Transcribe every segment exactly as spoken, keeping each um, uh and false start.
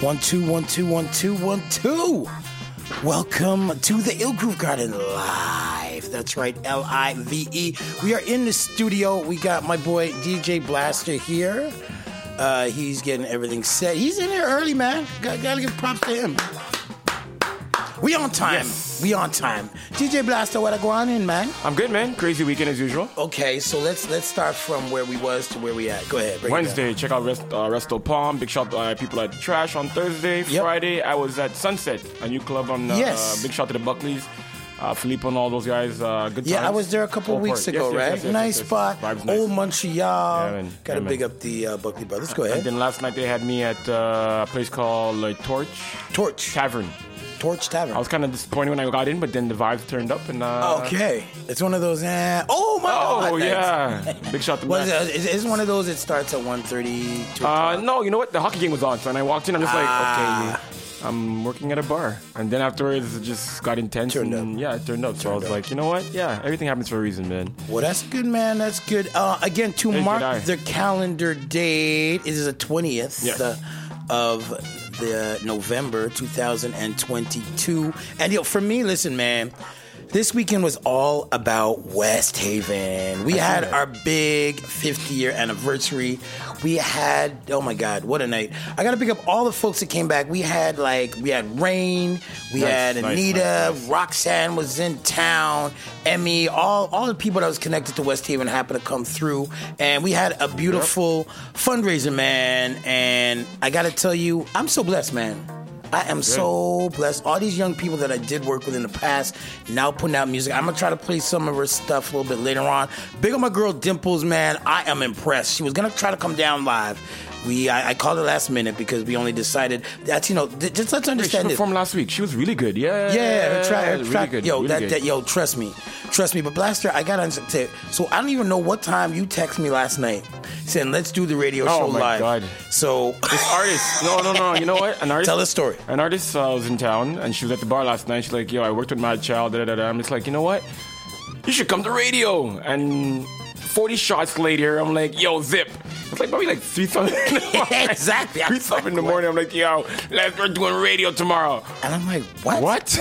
One, two, one, two, one, two, one, two. Welcome to the Ill Groove Garden Live. That's right, L I V E. We are in the studio. We got my boy D J Blaster here. Uh, he's getting everything set. He's in here early, man. Got, gotta give props to him. We on time. Yes. We on time. D J Blaster, what I go on in, man? I'm good, man. Crazy weekend as usual. Okay, so let's let's start from where we was to where we at. Go ahead. Wednesday, check out Rest, uh, Resto Palm. Big shout to uh, people at Trash on Thursday. Yep. Friday, I was at Sunset, a new club on. Uh, yes. Uh, big shout to the Buckleys. Uh, Philippe and all those guys, uh, good times. Yeah, I was there a couple of weeks ago, yes, yes, right? Yes, yes, yes, nice yes, spot. yes, nice. Old Montreal. Yeah, Got to yeah, big up the uh, Buckley Brothers. Go ahead. And then last night they had me at uh, a place called uh, Torch. Torch. Tavern. Torch Tavern. I was kind of disappointed when I got in, but then the vibes turned up. and uh, Okay. It's one of those, eh. Oh, my oh, God. Oh, yeah. Big shout to Max. Is it, is it one of those that starts at one thirty? Uh, no, you know what? The hockey game was on. So when I walked in, I'm just ah. like, okay, I'm working at a bar. And then afterwards, it just got intense. Turned and, up. Yeah, it turned up. So turned I was up. like, you know what? Yeah, everything happens for a reason, man. Well, that's good, man. That's good. Uh, again, to Hey, mark the calendar date, it is the twentieth yes. uh, of the November two thousand twenty-two. And, yo, for me, listen, man, this weekend was all about West Haven. We had our big fifty-year anniversary. We had, oh my God, what a night. I got to pick up all the folks that came back. We had, like, we had Rain, we nice, had nice, Anita, nice, nice. Roxanne was in town, Emmy, all, all the people that was connected to West Haven happened to come through. And we had a beautiful yep. fundraiser, man. And I got to tell you, I'm so blessed, man. I am Good. so blessed. All these young people that I did work with in the past now putting out music. I'm going to try to play some of her stuff a little bit later on. Big on my girl Dimples, man. I am impressed. She was going to try to come down live. We I, I called her last minute because we only decided that, you know, th- just let's understand She performed this. last week. She was really good. Yeah. Yeah. Her tra- her really tra- good. Yo, really that, good. that, yo, trust me. Trust me. But Blaster, I got to understand. So I don't even know what time you text me last night saying, let's do the radio oh show my live. God. So. This artist. No, no, no. You know what? An artist. Tell the story. An artist uh, was in town and she was at the bar last night. She's like, yo, I worked with Mad Child. Da, da, da. I'm just like, you know what? You should come to radio. And forty shots later, I'm like, yo, Zip. It's like probably like three something in the morning. Exactly. Three something in the morning. I'm like, yo, let's we're doing radio tomorrow. And I'm like, what? What?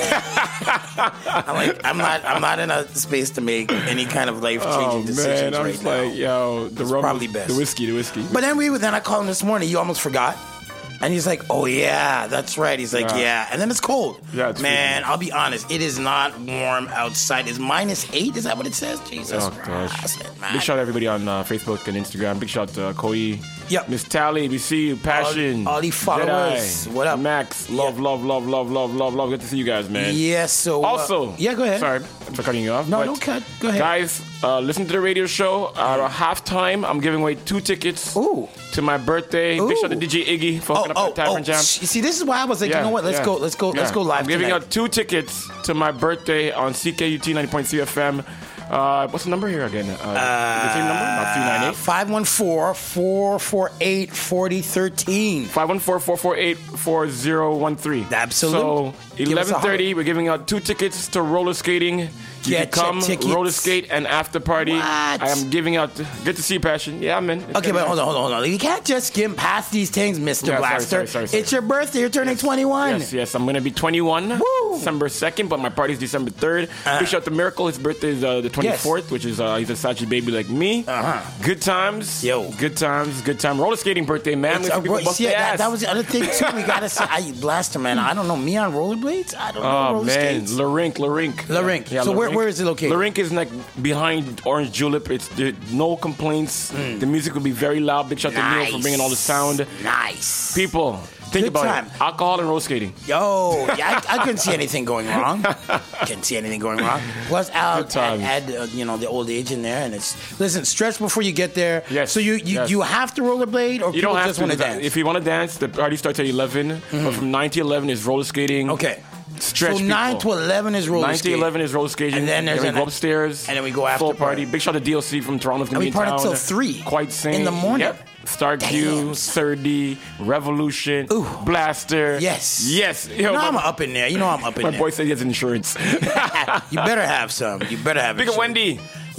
I'm like, I'm not, I'm not in a space to make any kind of life changing oh, decisions man, I'm right just now. like, yo, the it's rum, probably best. The whiskey, the whiskey. But then we, then I called him this morning. You almost forgot. And he's like, oh, yeah, that's right. He's like, yeah. yeah. And then it's cold. Yeah, it's Man, freezing. I'll be honest. It is not warm outside. It's minus eight. Is that what it says? Jesus oh, Christ, gosh. man. Big shout out to everybody on uh, Facebook and Instagram. Big shout out to uh, Koi. Yep. Miss Tally, we see you. Passion. All, all the followers. Jedi, what up? Max. Love, yep. love, love, love, love, love, love. Good to see you guys, man. Yes, so. Uh, also. Yeah, go ahead. Sorry for cutting you off. No, don't cut. Go ahead. Guys, uh, listen to the radio show. Uh, halftime, I'm giving away two tickets. Ooh. To my birthday. Ooh. Big shout out to D J Iggy for hooking oh, up oh, at Tavern oh. Jam. You see, this is why I was like, yeah, you know what? Let's yeah. go. Let's go. Yeah. Let's go live I'm giving tonight. out two tickets to my birthday on C K U T ninety point three F M. Uh, what's the number here again? Uh, uh, the same number? Not three nine eight. five one four, four four eight, four zero one three. five one four, four four eight, four zero one three. Absolutely. So, eleven thirty, we're giving out two tickets to roller skating. You Get can come, roller skate, and after party. What? I am giving out. Good to see you, Passion. Yeah, man. It's Okay, but nice. hold on, hold on, hold on. You can't just skim past these things, Mister Yeah, sorry, Blaster. sorry, sorry, sorry. It's your birthday. You're turning twenty-one. Yes, yes. I'm going to be twenty-one Woo. December second, but my party's December third. Uh, Big shout out to Miracle. His birthday is uh, the twenty-fourth, yes. which is uh, he's a Sachi baby like me. Uh-huh. Good times. Yo. Good times, good time. Roller skating birthday, man. It's, uh, People bust see, their that, ass. that was the other thing, too. We got to say, I, Blaster, man. I don't know. Me on rollerblades? I don't know. Oh, roller man. skates. Larink, Larink. Larink. Yeah, so Larink. Where, where is it located? Larink is like behind Orange Julep. It's there, no complaints. Mm. The music will be very loud. Big shout out nice. to Neil for bringing all the sound. Nice. People, think Good about time. it. Alcohol and roller skating. Yo, yeah, I, I couldn't see anything going wrong. Couldn't see anything going wrong. Plus, I'll Good add, times. add uh, you know, the old age in there, and it's listen. Stretch before you get there. Yes, So you you, yes. you have to rollerblade, or You people don't have just to. want to dance. If you want to dance, the party starts at eleven. Mm-hmm. But from nine to eleven is roller skating. Okay. Stretch so nine people. to eleven is roller nine skating. to eleven is roller skating. And then there's we an- go upstairs. and then we go after full party. party. Big shout out to D L C from Toronto. And we party till three. Quite sane. in the morning. Yep. Star Damn. Q, thirty, Revolution, Ooh. Blaster. Yes. Yes. Yo, You know my, I'm up in there. You know I'm up in my there. boy said he has insurance. You better have some. You better have Big it. of Wendy. Yeah.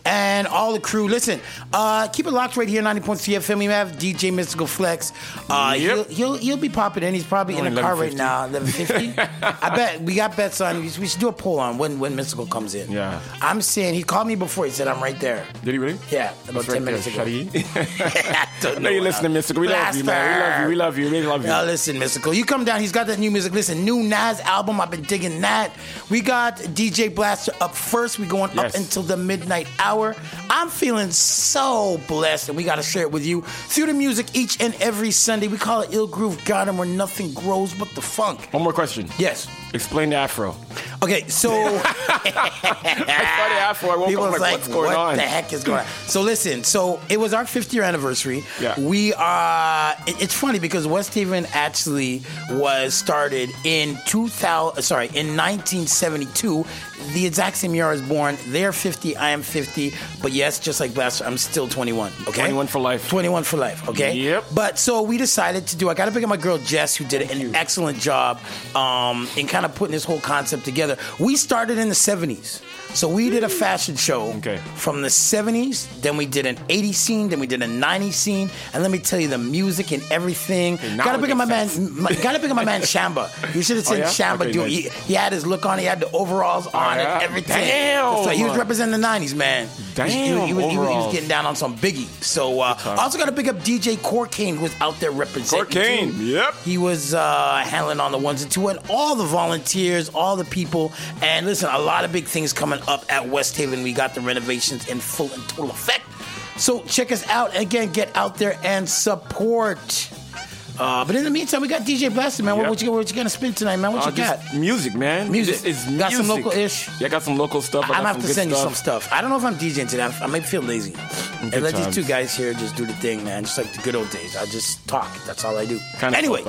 and all the crew. Listen, uh, keep it locked right here, ninety point three F M. We have D J Mystical Flex. Uh, Yep. he'll, he'll he'll be popping in. He's probably Oh, in a car right eleven fifty. now, eleven fifty. I bet we got bets on. We should do a poll on when when Mystical comes in. Yeah. I'm saying he called me before. He said I'm right there. Did he really? Yeah, about That's ten right minutes there, ago. Shadi. I don't I know you're listening, Mystical. We love you, man. We love you. We love you. We love you. Now listen, Mystical. You come down. He's got that new music. Listen, new Nas album. I've been digging that. We got D J Blaster up first. We going Yes. up until the midnight hour. I'm feeling so blessed, and we got to share it with you through the music each and every Sunday. We call it Ill Groove Garden, where nothing grows but the funk. One more question. Yes. Explain the afro. Okay, so I saw the afro. I woke people up was like, like, what's going what on? the heck is going on? So listen, so it was our fifth year anniversary. Yeah. We are. It, it's funny because West Haven actually was started in two thousand. Sorry, in nineteen seventy-two. The exact same year I was born. They're fifty. I am fifty. But yes, just like Blaster, I'm still twenty-one. Okay. twenty-one for life. twenty-one for life. Okay. Yep. But so we decided to do. I got to pick up my girl Jess, who did an excellent job um, in kind of putting this whole concept together. We started in the seventies. So we did a fashion show Okay. from the seventies, then we did an eighties scene, then we did a nineties scene, and let me tell you, the music and everything. Okay, now gotta it pick up my makes man. My, gotta pick up my man Shamba. You should have Oh, seen yeah? Shamba Okay, do it. nice. He, he had his look on. He had the overalls on yeah? and everything. Damn. So he was representing the nineties, man. Damn, He, was- he, was, he, was, he was overalls. getting down on some Biggie. So uh, time. also got to pick up D J Corkane, who was out there representing. Corkane, too. yep. He was uh, handling on the ones and two, and all the volunteers, all the people. And listen, a lot of big things coming up at West Haven. We got the renovations in full and total effect. So check us out. Again, get out there and support. Uh, but in the meantime, we got D J Blaster, man. What, Yep. what you what you gonna spin tonight, man? What Uh, you got? just music, man. Music. It's Got some music. local-ish? Yeah, I got some local stuff. I I'm got gonna have some to good send you stuff. some stuff. I don't know if I'm DJing today. I, I may feel lazy. And Good let times. these two guys here just do the thing, man. Just like the good old days. I just talk. That's all I do. Kind of anyway,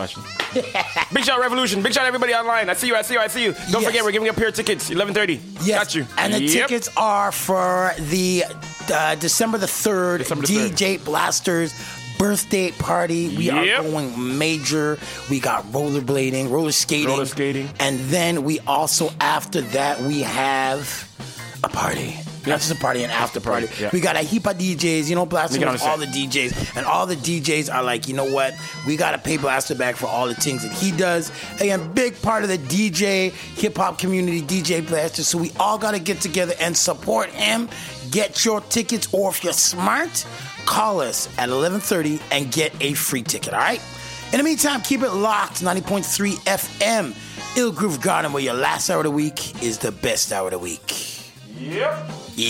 Big shout Revolution. Big shout everybody online. I see you. I see you. I see you. Don't Yes. forget, we're giving up pair tickets. eleven thirty. yes. Got you. And the Yep. tickets are for the uh, December the third December the D third. J Blasters birthday party. We Yep. are going major. We got rollerblading, roller skating, Roller skating. and then we also after that we have a party. Not just a party, an after party. Yeah. We got a heap of D Js, you know, Blaster We can with all the understand. D Js. And all the D Js are like, you know what? We got to pay Blaster back for all the things that he does. Again, big part of the D J hip hop community, D J Blaster. So we all got to get together and support him. Get your tickets, or if you're smart, call us at eleven thirty and get a free ticket, all right? In the meantime, keep it locked, ninety point three F M, Ill Groove Garden, where your last hour of the week is the best hour of the week. Yep.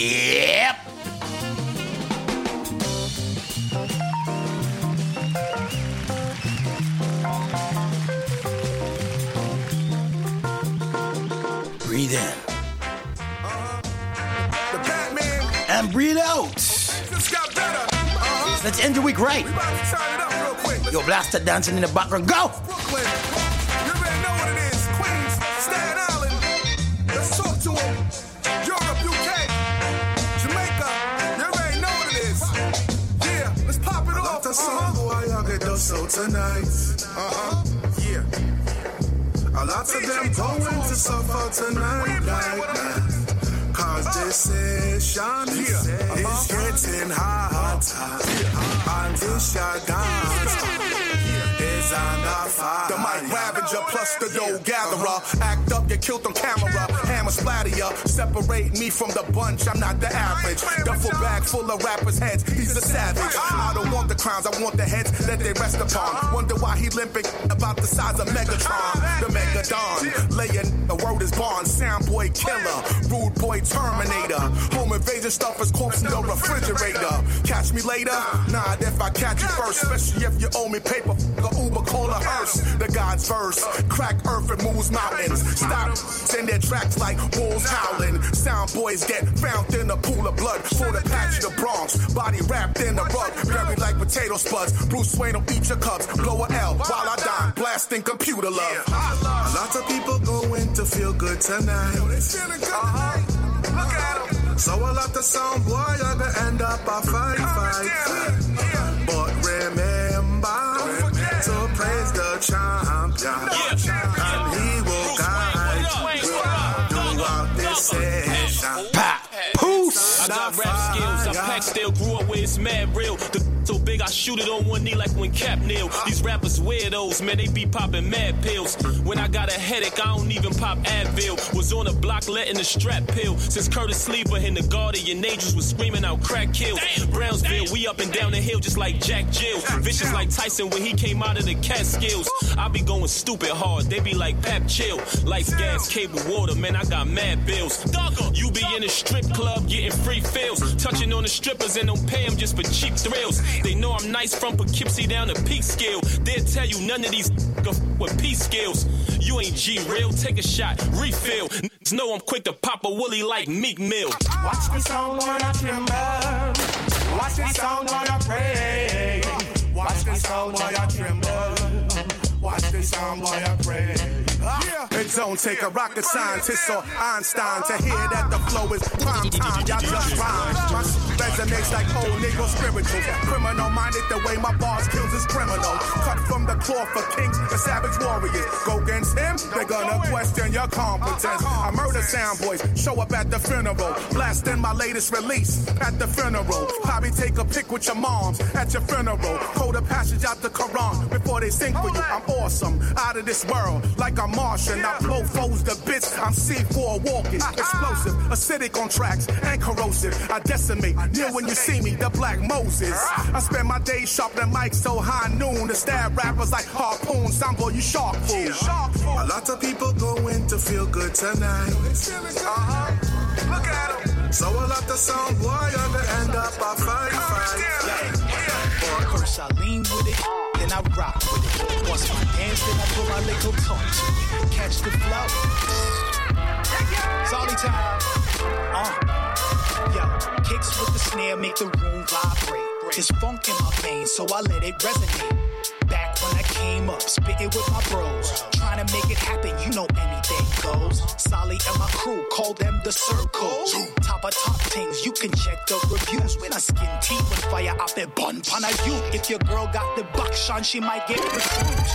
Yep. Breathe in The Batman and breathe out. just got better. Uh-huh. Let's end the week right. We about to turn it up real quick. Yo, Blaster dancing in the background. Go! Brooklyn. You already know what it is. Queens, Staten Island. Let's talk to them. Europe, U K, Jamaica. You already know what it is. Yeah, let's pop it off. Uh-huh. Why y'all get those so tonight? Uh-huh. Yeah. A lot of them going to suffer tonight like that. Cause this session Yeah. is getting hot. And this your dance is under fire. The mic ravager plus the dough gatherer. Act up, get killed on camera. Hammer splatter ya. Separate me from the bunch, I'm not the average. Duffel bag full of rappers' heads, he's a savage. I don't want the crowns, I want the heads that they rest upon. Wonder why he limping about the size of Megatron. The Megadon, laying the word is bond. Sound boy killer, rude boy terminator. Home invasion stuff is corpse in the refrigerator. Catch me later? Nah, if I catch you first, especially if you owe me paper. The Uber call a hearse, the God's verse. Crack earth and moves mountains. Stop, send their tracks like wolves howling. Sound boys get found in a pool of blood for the patch of the Bronx. Body wrapped in a rug, buried like potato spuds. Bruce Wayne will eat your cubs, blow a L while I die, blasting computer love. A lot of people going to feel good tonight. They feeling good tonight. Look at them. So a lot of sound boy are gonna end up a fight, fight, fight. But remember to praise the champion, and he will guide you throughout this session. Pa, poos. I got rap skills it's mad real. The so big I shoot it on one knee like when Cap kneel. These rappers weirdos, man, they be popping mad pills. When I got a headache, I don't even pop Advil. Was on a block letting the strap pill. Since Curtis Sleeper and the Guardian Angels was screaming out crack kill. Brownsville, we up and down the hill just like Jack Jill. Vicious like Tyson when he came out of the Catskills. I be going stupid hard, they be like Pap chill. Lights, gas, cable, water, man, I got mad bills. You be in a strip club getting free fills. Touching on the strippers and don't pay them just for cheap thrills. They know I'm nice from Poughkeepsie down to Peekskill. They'll tell you none of these go f- with P skills. You ain't G real, take a shot, refill. Niggas know I'm quick to pop a woolly like Meek Mill. Watch the sound when I tremble. Watch the sound when I pray. Watch the sound when I tremble. Watch the sound when I pray. It don't take a rocket scientist or Einstein to hear that the flow is prime time. Y'all just rhyme. My shit resonates like old Negro spirituals. Criminal minded the way my bars kills is criminal. Cut from the cloth for kings and savage warriors. Go against him, they're gonna question your competence. I murder sound boys, show up at the funeral. Blasting my latest release at the funeral. Probably take a pic with your moms at your funeral. Quote a passage out the Quran before they sing for you. I'm awesome, out of this world, like I'm Martian. I blow foes to bits, I'm C four walking. Explosive, acidic on tracks, and corrosive. I decimate, near when you see me, the Black Moses. I spend my days sharpening mics so high noon to stab rappers like harpoons. Some boy, you shark fool. A lot of people going to feel good tonight. Uh-huh. Look at them. So a lot of sound boy on the end up a fight fight. Or first I lean with it, then I rock with it. Once my dance, then I put my little talk to it. Catch the flow. Solid time. Uh. Yo, kicks with the snare make the room vibrate. There's funk in my veins, so I let it resonate. Back when I came up, spitting with my bros. Trying to make it happen, you know anything goes. Solly and my crew, call them the Circle. Top of top things, you can check the reviews. When I skin teeth, when fire out there, bun pana you. If your girl got the buckshot, she might get refused.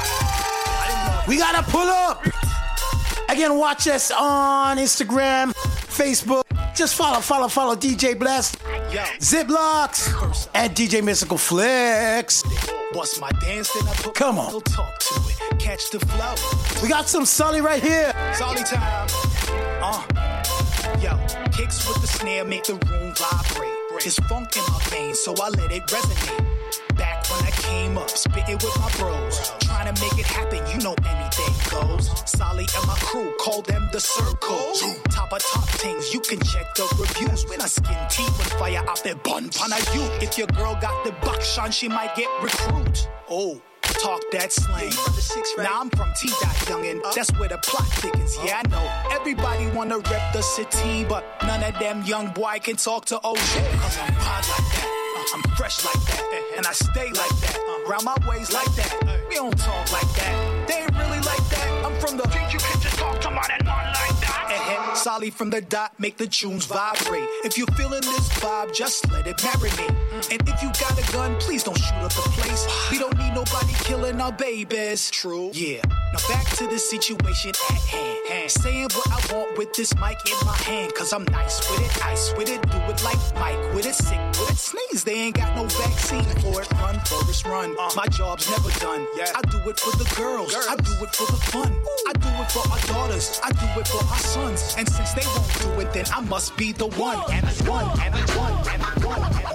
We gotta pull up. Again, watch us on Instagram, Facebook. Just follow, follow, follow D J Blast, Ziplocks, and D J Mystical Flex. Bust my dance, then I put Come on. talk to it. Catch the flow. We got some Sully right here. Solid time. Uh. Yo, kicks with the snare make the room vibrate. There's funk in my veins, so I let it resonate. Back when I came up, spitting with my bros. Trying to make it happen, you know anything goes. Solly and my crew, call them the Circle. Top of top things, you can check the reviews. When I skin teeth, when fire out there, bun pana you. If your girl got the buckshot, she might get recruit. Oh. Talk that slang. Now I'm from T-Dot, youngin'. That's where the plot thickens. Yeah, I know. Everybody wanna rep the city, but none of them young boy can talk to O J. Cause I'm hot like that. I'm fresh like that. And I stay like that. Round my ways like that. We don't talk like that. They ain't really like that. I'm from the think you can just talk to mine and not like that. Solly from the dot, make the tunes vibrate. If you're feeling this vibe, just let it marinate. And if you got a gun, please don't shoot up the place. We don't need nobody killing our babies. True. Yeah. Now back to the situation at hand. hand. Saying what I want with this mic in my hand. Cause I'm nice with it, nice with it. Do it like Mike with it, sick with it. Sneeze, they ain't got no vaccine for it. Run, Forrest, run. Uh, my job's never done. Yeah. I do it for the girls. girls. I do it for the fun. Ooh. I do it for our daughters. I do it for our sons. And since they won't do it, then I must be the one. And I won, and I won, and I won, and I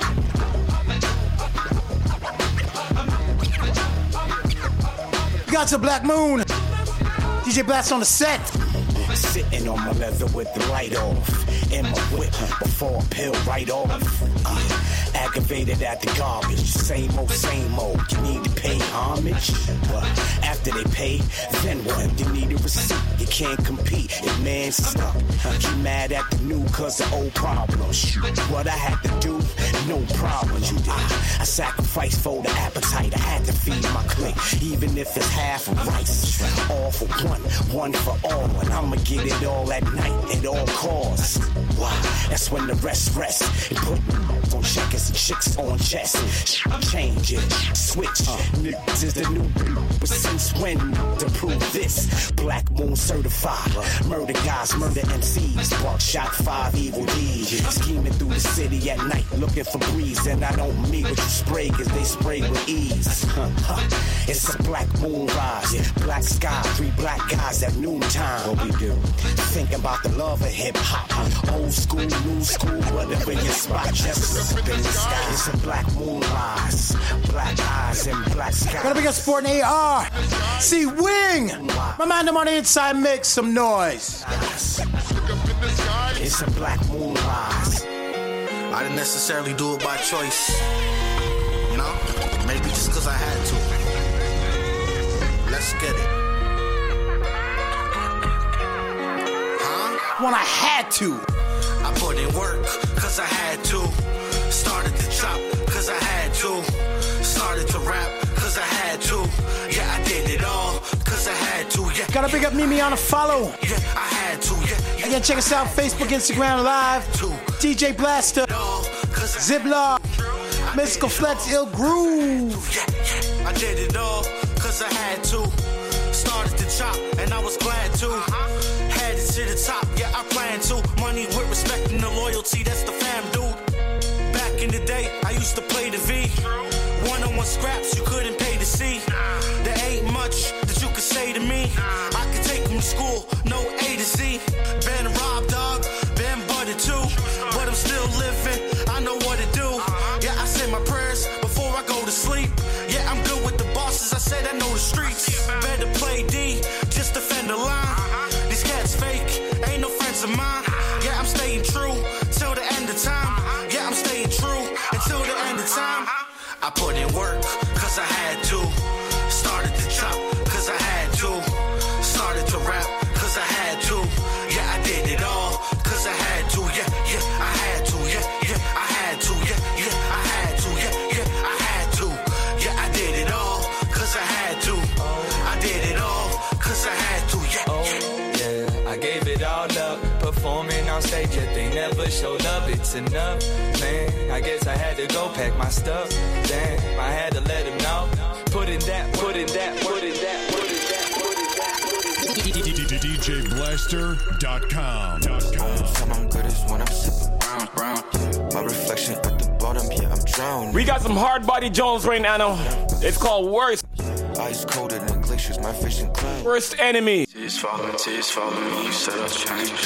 won. We got to Black Moon. D J Blast on the set. Sitting on my leather with the light off. In my whip before I peel right off. Uh, aggravated at the garbage. Same old, same old. You need to pay homage. But after they pay, then what? They need a receipt. You can't compete. If man's stuck. You mad at the new cause of old problems. What I had to do, no problem. I, I sacrificed for the appetite. I had to feed my clique. Even if it's half of rice. All for one, one for all. And I'ma get it all at night at all costs. Wow, that's when the rest rest. And put on checkers and chicks on chest. Change it, switch. Uh, niggas is the new with sense this. When to prove this? Black Moon certified. Murder guys, murder M Cs. Spark shot five evil deeds. Scheming through the city at night, looking for breeze. And I don't mean what you spray, cause they spray with ease. It's a black moon rise. Black sky, three black guys at noontime. What we do? Thinking about the love of hip hop. Old school, new school, whatever your spot. Just look in the sky. It's a black moon rise. Black eyes and black sky. Gotta big up Sport A R. See Wing. My man, them on the inside, make some noise. It's a black moon rise. I didn't necessarily do it by choice. You know? Maybe just because I had to. Let's get it. Huh? When I had to. I put in work because I had to. Started to chop because I had to. Started to rap because I had to. Yeah, I did it all because I had to. Yeah. Gotta big up Mimi on a follow. Yeah, I had to. Yeah. yeah. Again, check us out Facebook, Instagram Live. D J Blaster. Ziploc. Mystical Flex, Ill Groove. Yeah, yeah. I did it all because I had to. Started to chop and I was glad to. Headed to the top, yeah, I plan to. Money with respect and the loyalty, that's the fam, dude. Back in the day, I used to play the V. One-on-one scraps, you couldn't pay to see. There ain't much that you could say to me. I could take them to school, no A to Z. Been robbed, dog, been butted too. But I'm still living, I know what to do. Yeah, I say my prayers before I go to sleep. Yeah, I'm good with the bosses, I said I know the streets. Better play D, just defend the line. These cats fake, ain't no friends of mine. Yeah, I'm staying true till the end of time. Yeah, I'm staying true until the end of time. I put in work, cause I had to. Started to chop, cause I had to. Started to rap, cause I had to. Yeah, I did it all, cause I had to. Yeah, yeah, I had to. Yeah, yeah, I had to. Yeah, yeah, I had to. Yeah, yeah, I had to. Yeah, I did it all, cause I had to. I did it all, cause I had to. Yeah, oh, yeah, I gave it all up. Performing on stage, yet they never showed up. It's enough, man. I guess I had to go pack my stuff. Damn, I had to let him know. Put in that, put in that, put in that, put in that, put in that. D J Blaster dot com. Only time I'm good is when I'm sipping brown, brown. My reflection at the bottom, yeah, I'm drowning. We got some hard body Jones right now. It's called Worst. Ice colder than glaciers, my vision cloud. Worst Enemy. Tears falling, tears falling, you said I'll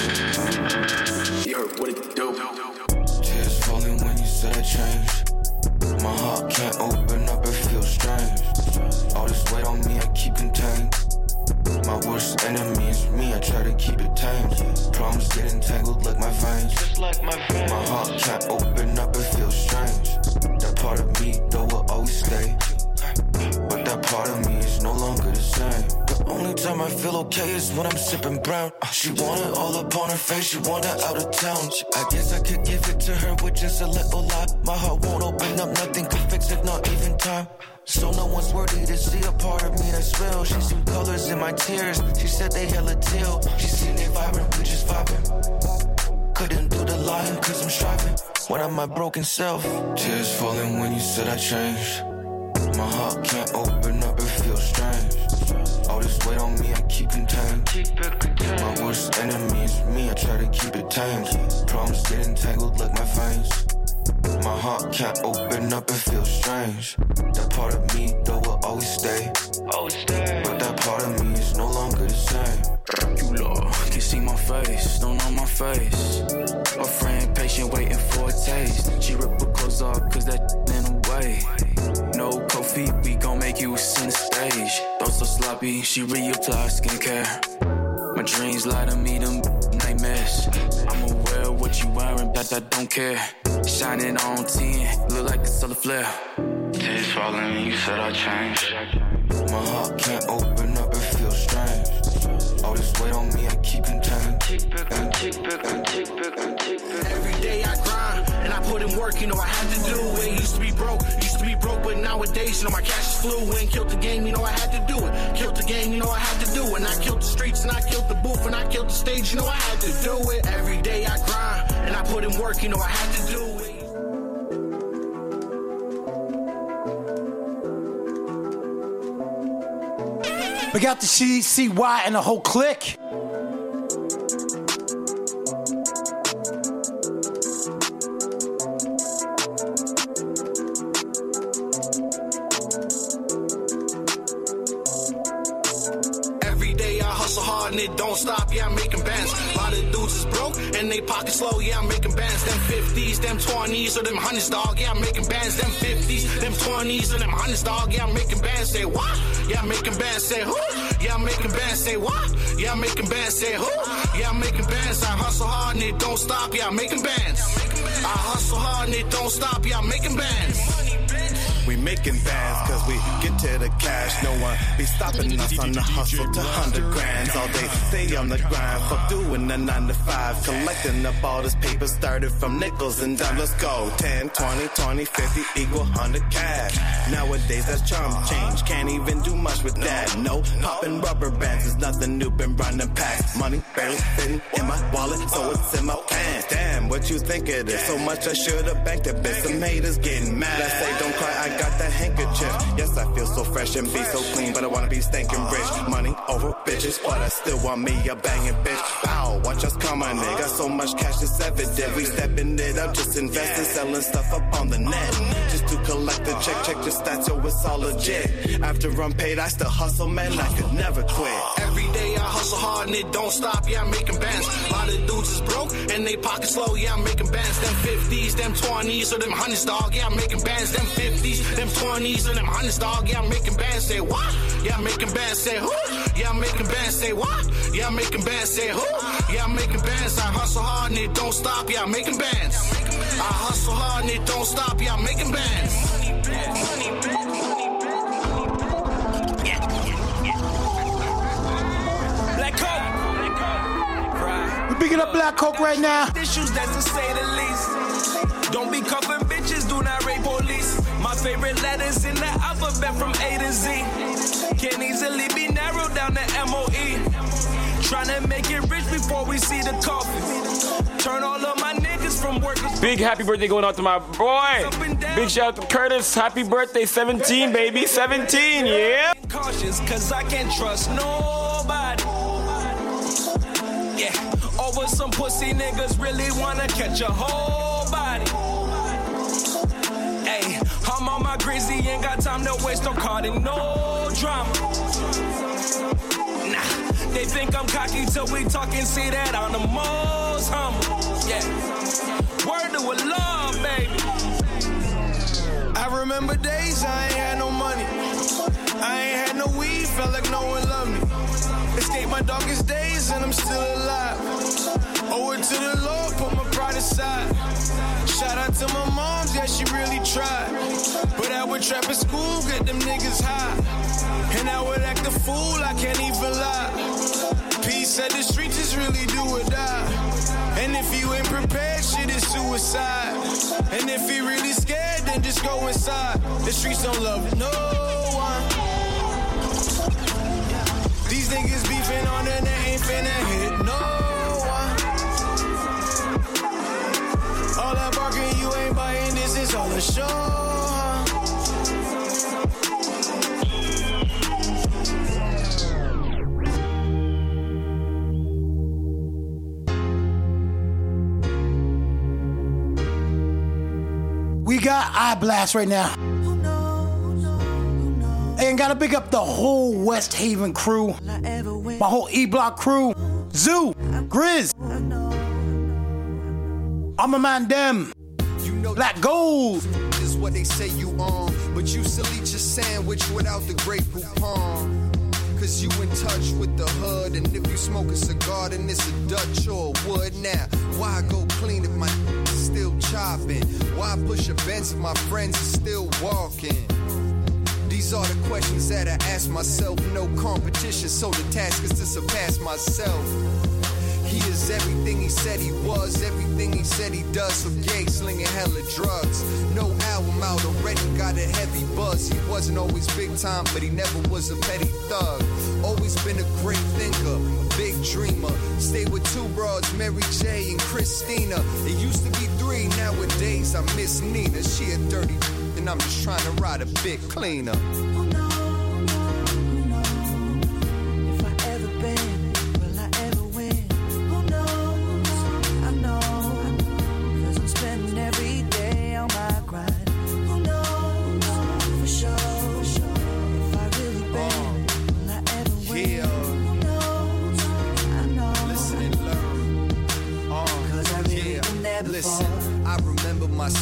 change. You heard what it do. Tears falling when you said I changed. My heart can't open up, it feels strange. All this weight on me, I keep contained. My worst enemy is me, I try to keep it tame. Problems get entangled like my veins. Just like my veins. My heart can't open up, it feels strange. That part of me, though, will always stay. But that part of me is no longer the same. The only time I feel okay is when I'm sipping brown. She wanted all up on her face, she wanted out of town. I guess I could give it to her with just a little lot. My heart won't open up, nothing could fix it, not even time. So no one's worthy to see a part of me that's real. She seen colors in my tears, she said they hella teal. She seen it vibrant, we just vibing. Couldn't do the lying cause I'm striving. When I'm my broken self. Tears falling when you said I changed. My heart can't open up, it feels strange. All this weight on me, I keep contained. My worst enemy is me, I try to keep it tame. Problems get entangled like my veins. My heart can't open up, it feels strange. That part of me, though, will always stay. But that part of me is no longer the same. Dracula, can see my face, don't know my face. My friend patient waiting for a taste. She rip her clothes off cause that in the way. No cold feet, we gon' make you sing the stage. Thought so sloppy, she reapply skincare. My dreams lie to me, them nightmares. I'm aware of what you wearing, but I don't care. Shining on ten, look like a solar flare. Tears falling, you said I changed. My heart can't open up, it feels strange. All this weight on me, I keep contained. Every day I grind and I put in work, you know I had to do it. Used to be broke, used to be broke, but nowadays, you know my cash is flew in. Killed the game, you know I had to do it. Killed the game, you know I had to do it. And I killed the streets and I killed the booth and I killed the stage, you know I had to do it. Every day I grind and I put in work, you know I had to do it. Big out to C C Y and the whole clique. And it don't stop, yeah, I'm making bands. A lot of dudes is broke and they pockets low, yeah, I'm making bands. Them fifties, them twenties, or them hundreds, dog, yeah, I'm making bands. Them fifties, them twenties, or them hundreds, dog, yeah, I'm making bands. Say what? Yeah, I'm making bands. Say who? Yeah, I'm making bands. Say what? Yeah, I'm making bands. Say who? Yeah, I'm making bands. I hustle hard and it don't stop, yeah, I'm making bands. I hustle hard and it don't stop, yeah, I'm making bands. We making bands cause we get to the cash. No one be stopping us on the hustle to hundred grands. All day stay on the grind, fuck doing the nine to five. Collecting up all this paper started from nickels and dimes. Let's go, ten, twenty, twenty, fifty equal one hundred cash. Nowadays that's charm change, can't even do much with that. No, popping rubber bands is nothing new, been running packs. Money barely fitting in my wallet, so it's in my pants. Damn, what you think it is? So much I should've banked a bit. Some haters getting mad, I say don't cry, I got that handkerchief. Yes, I feel so fresh and be so clean, but I wanna be stinking rich. Money over bitches, but I still want me a banging bitch. Pow, watch us come on, nigga. Got so much cash, it's evident. We stepping it up, just investing, selling stuff up on the net. Just to collect the check, check your stats, yo, it's all legit. After I'm paid, I still hustle, man, I could never quit. Every day I hustle hard and it don't stop, yeah, I'm making bands. A lot of dudes is broke and they pockets low, yeah, I'm making bands. Them fifties, them twenties, or them hundreds, dog, yeah, I'm making bands. Them fifties, them twenties, or them hundreds, dog, yeah, I'm making bands. Say what? Yeah, I'm making bands. Say who? Yeah, I'm making bands. Say what? Yeah, I'm making bands. Say who? Yeah, I'm making bands. I hustle hard and it don't stop, yeah, I'm making bands. I hustle hard and it don't stop, yeah, I'm making bands. Black Coke. We're picking up Black Coke right now. Issues, that's to say the least. Don't be cuffing bitches, do not rape police. My favorite letters in the alphabet from A to Z. Can easily be narrowed down to M O E. Tryna make it rich before we see the coffee. Turn all of my niggas from workers. Big happy birthday going out to my boy. Big shout out to Curtis. Happy birthday, seventeen, baby. seventeen, yeah. Cautious, cause I can't trust nobody. Yeah, over some pussy niggas really wanna catch a whole body. Hey, I'm on my grizzly, ain't got time to waste, no carding, no drama. Nah, they think I'm cocky till we talking, see that I'm the most humble. Yeah, word to a love, baby. I remember days I ain't had no money. I ain't had no weed, felt like no one loved me. Escaped my darkest days and I'm still alive. Owe it to the Lord, put my pride aside. Shout out to my moms, yeah, she really tried. But I would trap at school, get them niggas high. And I would act a fool, I can't even lie. Peace at the streets is really do or die. And if you ain't prepared, shit is suicide. And if you really scared, then just go inside. The streets don't love no one. These niggas beefing on the net, ain't finna hit no one. All that barking, you ain't buying this, it's all a show. We got Eye Blast right now. And gotta pick up the whole West Haven crew. My whole E-Block crew. Zoo, Grizz. I'm a man them. Black Gold. Is what they say you on, but you still eat your sandwich without the Grey Poupon. Cause you in touch with the hood, and if you smoke a cigar, then it's a Dutch or a wood. Now, why go clean if my still chopping? Why push a Benz if my friends are still walking? These are the questions that I ask myself. No competition, so the task is to surpass myself. He is everything he said he was, everything he said he does. So gay, slinging hella drugs. No album out already, got a heavy buzz. He wasn't always big time, but he never was a petty thug. Always been a great thinker, a big dreamer. Stayed with two broads, Mary J and Christina. It used to be three, nowadays I miss Nina. She a dirty and I'm just trying to ride a bit cleaner.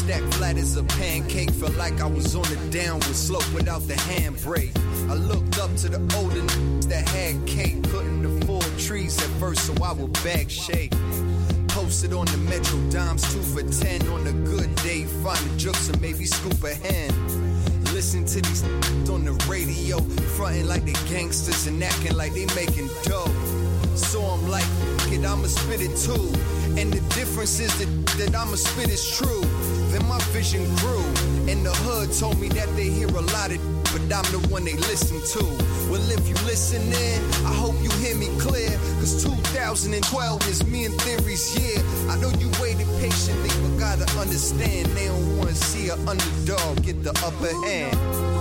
Neck flat as a pancake, felt like I was on a downward slope without the handbrake. I looked up to the older n***s that had cake, couldn't afford trees at first, so I would back shake. Posted on the Metro Dimes, two for ten on a good day. Find the jokes and maybe scoop a hen. Listen to these on the radio, frontin' like they gangsters and acting like they making dough. So I'm like, it, I'ma spit it too. And the difference is that, that I'ma spit is true. Then my vision grew, and the hood told me that they hear a lot of, but I'm the one they listen to. Well, if you listen in, I hope you hear me clear. Cause two thousand twelve is me and Theory's year. I know you waited patiently, but gotta understand, they don't wanna see an underdog get the upper hand.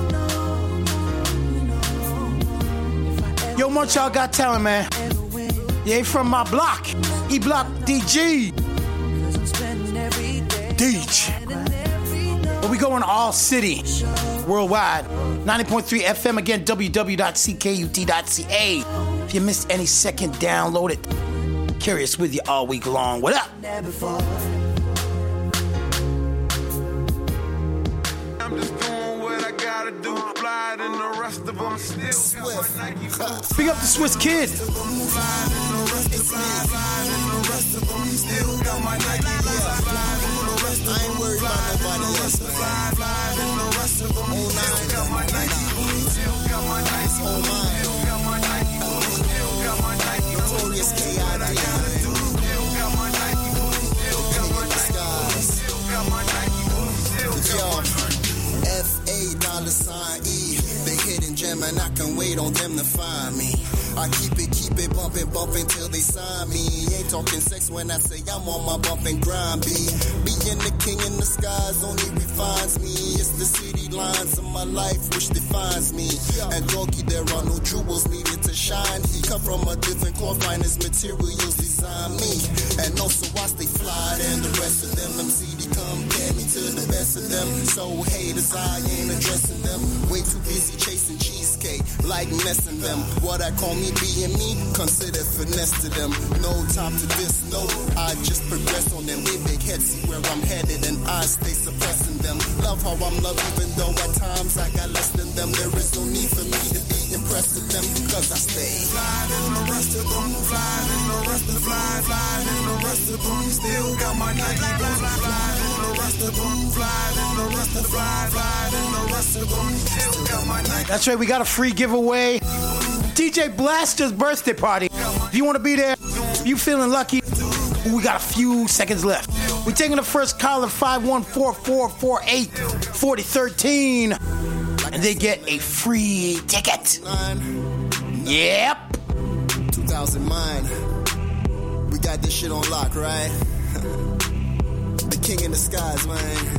Yo, much y'all got talent, man. Yeah, from my block, E Block D G. Deej. But we going all city, worldwide. ninety point three F M, again, w w w dot c k u t dot c a. If you missed any second, download it. Curious with you all week long. What up? I'm just doing what I gotta do. Fly and the rest of them still Swift. Big up the Swiss kid. I ain't worried about nobody else. Oh nine, Notorious K I D. Yo, F A dollar sign E, the hidden gem, and I can wait on them to find me. I keep it, keep it bumping, bumping till they sign me. Ain't talking sex when I say I'm on my bump and grind. Be being the king in the skies only refines me. It's the city lines of my life which defines me. And doggy, there are no jewels needed to shine. He come from a different cloth, finest materials design me. And also I stay fly, and the rest of them M C D compare me to the best of them. So haters, I ain't addressing them. Way too busy chasing cheesecake, like messing them. What I call me being me, consider finesse to them. No time to this, no, I just progress on them. Way big heads see where I'm headed, and I stay suppressing them. Love how I'm loved, even though at times I got less than them. There is no need for me to be impressed with them, because I stay flying and the rest of them, flying and the rest of fly, flying and the rest of them. Still got my Nike boots, flying and the rest of them, flying and the rest of fly, flying and the rest of them. Still got my Nike. That's right, we got a free giveaway. D J Blaster's birthday party. If you want to be there, if you feeling lucky, we got a few seconds left. We're taking the first caller, five one four, four four eight, four zero one three, and they get a free ticket. Yep. two thousand mine. We got this shit on lock, right? The king in the skies, man.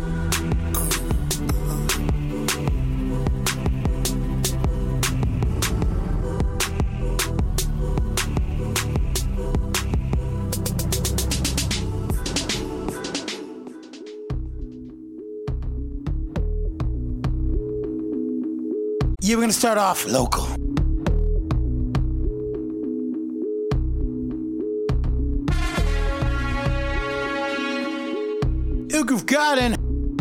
Yeah, we're going to start off local. Ilgoof Garden.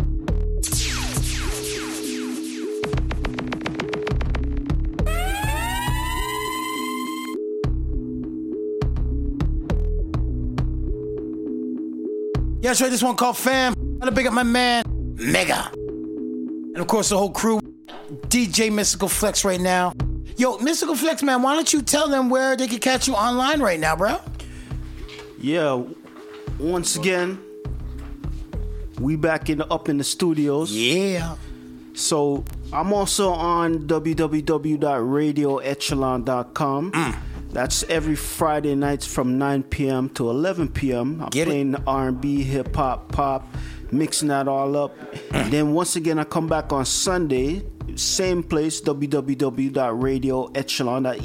Yeah, that's right, this one called Fam. Gotta big up my man, Mega. And of course, the whole crew. D J Mystical Flex right now. Yo, Mystical Flex, man, why don't you tell them where they can catch you online right now, bro? Yeah, once again, we back in the, up in the studios. Yeah. So I'm also on w w w dot radio echelon dot com. Mm. That's every Friday nights from nine p.m. to eleven p.m. I'm Get playing R and B, hip hop, pop, mixing that all up. Mm. Then once again, I come back on Sunday. Same place, w w w dot radio echelon dot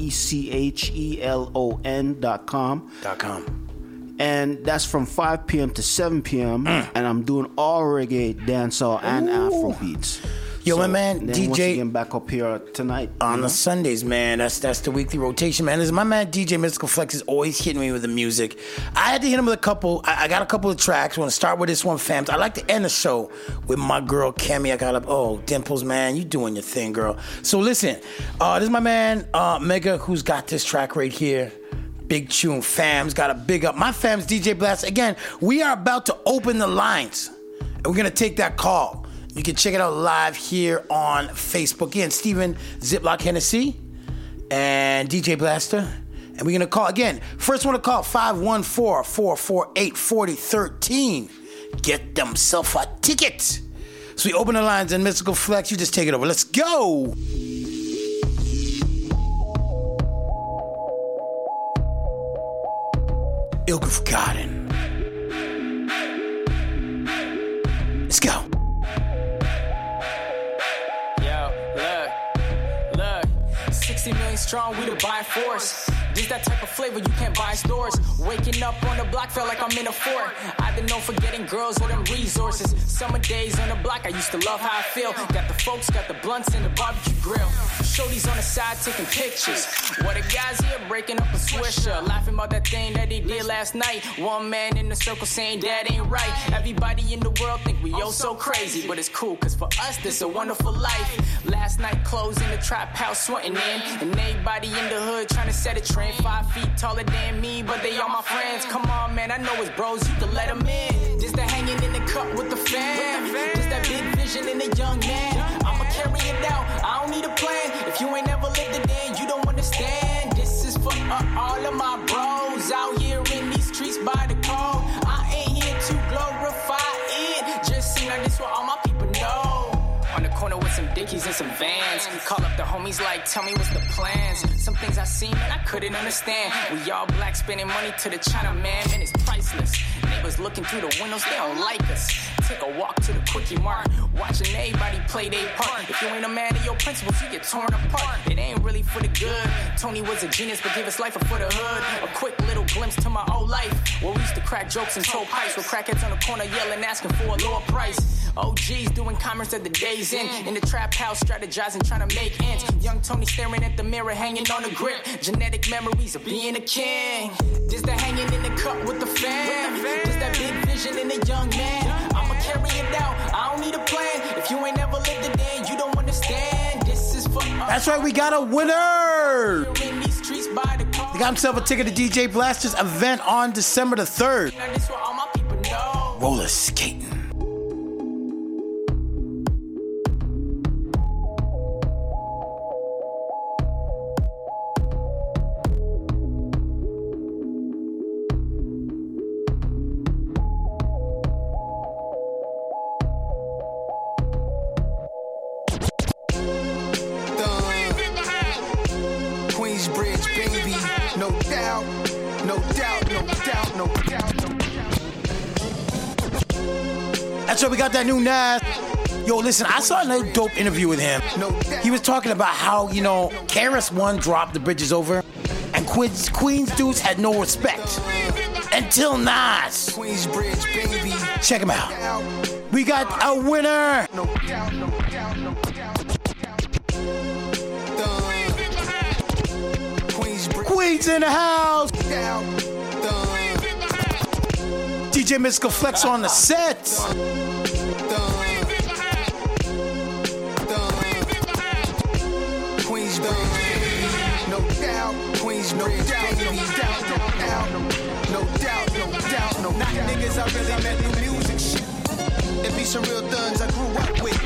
com. Dot com. And that's from five p.m. to seven p.m. Mm. And I'm doing all reggae, dancehall, and Afro beats. Yo, so, my man, then D J. Once again, back up here tonight. On know? the Sundays, man. That's that's the weekly rotation, man. This is my man, D J Mystical Flex, is always hitting me with the music. I had to hit him with a couple. I, I got a couple of tracks. I want to start with this one, fam. I like to end the show with my girl, Cammy. I got up. Oh, Dimples, man. You doing your thing, girl. So listen, uh, this is my man, uh, Mega, who's got this track right here. Big tune, fams. Got to big up my fams, D J Blast. Again, we are about to open the lines, and we're going to take that call. You can check it out live here on Facebook. Again, Steven Ziploc Hennessy and D J Blaster. And we're going to call, again, first one to call, five one four, four four eight, four zero one three. Get themselves a ticket. So we open the lines, and Mystical Flex, you just take it over. Let's go. Ilga Forgotten. Let's go. Yo, look, look. sixty million strong, we the buy force. This that type of flavor you can't buy in stores. Waking up on the block felt like I'm in a fort. I've been known for getting girls with them resources. Summer days on the block, I used to love how I feel. Got the folks, got the blunts and the barbecue grill. Shorties on the side taking pictures. What a guys here breaking up a swisher. Laughing about that thing that he did last night. One man in the circle saying that ain't right. Everybody in the world think we oh so crazy. But it's cool, cause for us this a wonderful life. Last night closed in the trap house sweating in. And everybody in the hood trying to set a trend. Five feet taller than me, but they all my friends. Come on, man, I know it's bros, you can let them in. This the hanging in the cup with the fam. This that big vision in a young man. I'ma carry it out, I don't need a plan. If you ain't never lived it, then you don't understand. This is for uh, all of my bros out here in these streets by the code. I ain't here to glorify it. Just seen like this for all my people know. On the corner with some dickies and some vans. Call up the homies like, tell me what's the plans. Some things I seen and I couldn't understand. We all black spending money to the China man, man, it's priceless. Neighbors looking through the windows, they don't like us. Take a walk to the quickie mart, watching everybody play their part. If you ain't a man of your principles, you get torn apart. It ain't really for the good. Tony was a genius, but give his life a for the hood. A quick little glimpse to my old life, where we used to crack jokes and told pipes, with crackheads on the corner yelling, asking for a lower price. O Gs doing commerce at the days in. In the trap house, strategizing, trying to make ends. Young Tony staring at the mirror, hanging on the grip. Genetic memories of being a king. This the hanging in the cup with the fam. This that big vision in a young man. I'ma carry it out, I don't need a plan. If you ain't never lived it, then you don't understand. This is for us. That's right, we got a winner. He got himself a ticket to D J Blaster's event on December the third. Roller skating. So we got that new Nas. Yo, listen, I saw another dope interview with him. He was talking about how, you know, K R S One dropped the bridges over, and Queens, Queens dudes had no respect until Nas. Check him out. We got a winner. Queens in the house. D J Mystical Flex on the set. Queens, no doubt, Queens, no doubt, no doubt, no doubt, no doubt, no doubt, no doubt. Not niggas I really met through music shit. There be some real thuns I grew up with.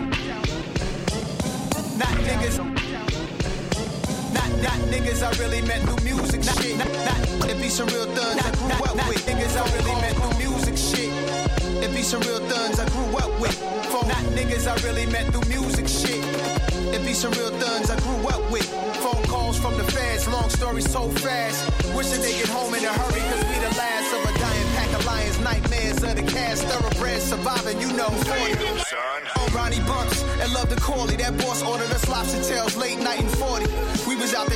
Not niggas. Not, not niggas I really met through music shit. Not, not, there be some real thuns I grew up with. Niggas I really met through music shit. There be some real thuns I grew up with. Not niggas I really met through music shit. There be some real thuns I grew up with. Phone calls from the feds, long story so fast. Wishing they get home in a hurry, cause we the last of a dying pack of lions. Nightmares of the cast, thoroughbreds surviving, you know. forty. On Ronnie Bumps and Love the Corley. That boss ordered us lobster tails late night in forty. We was out there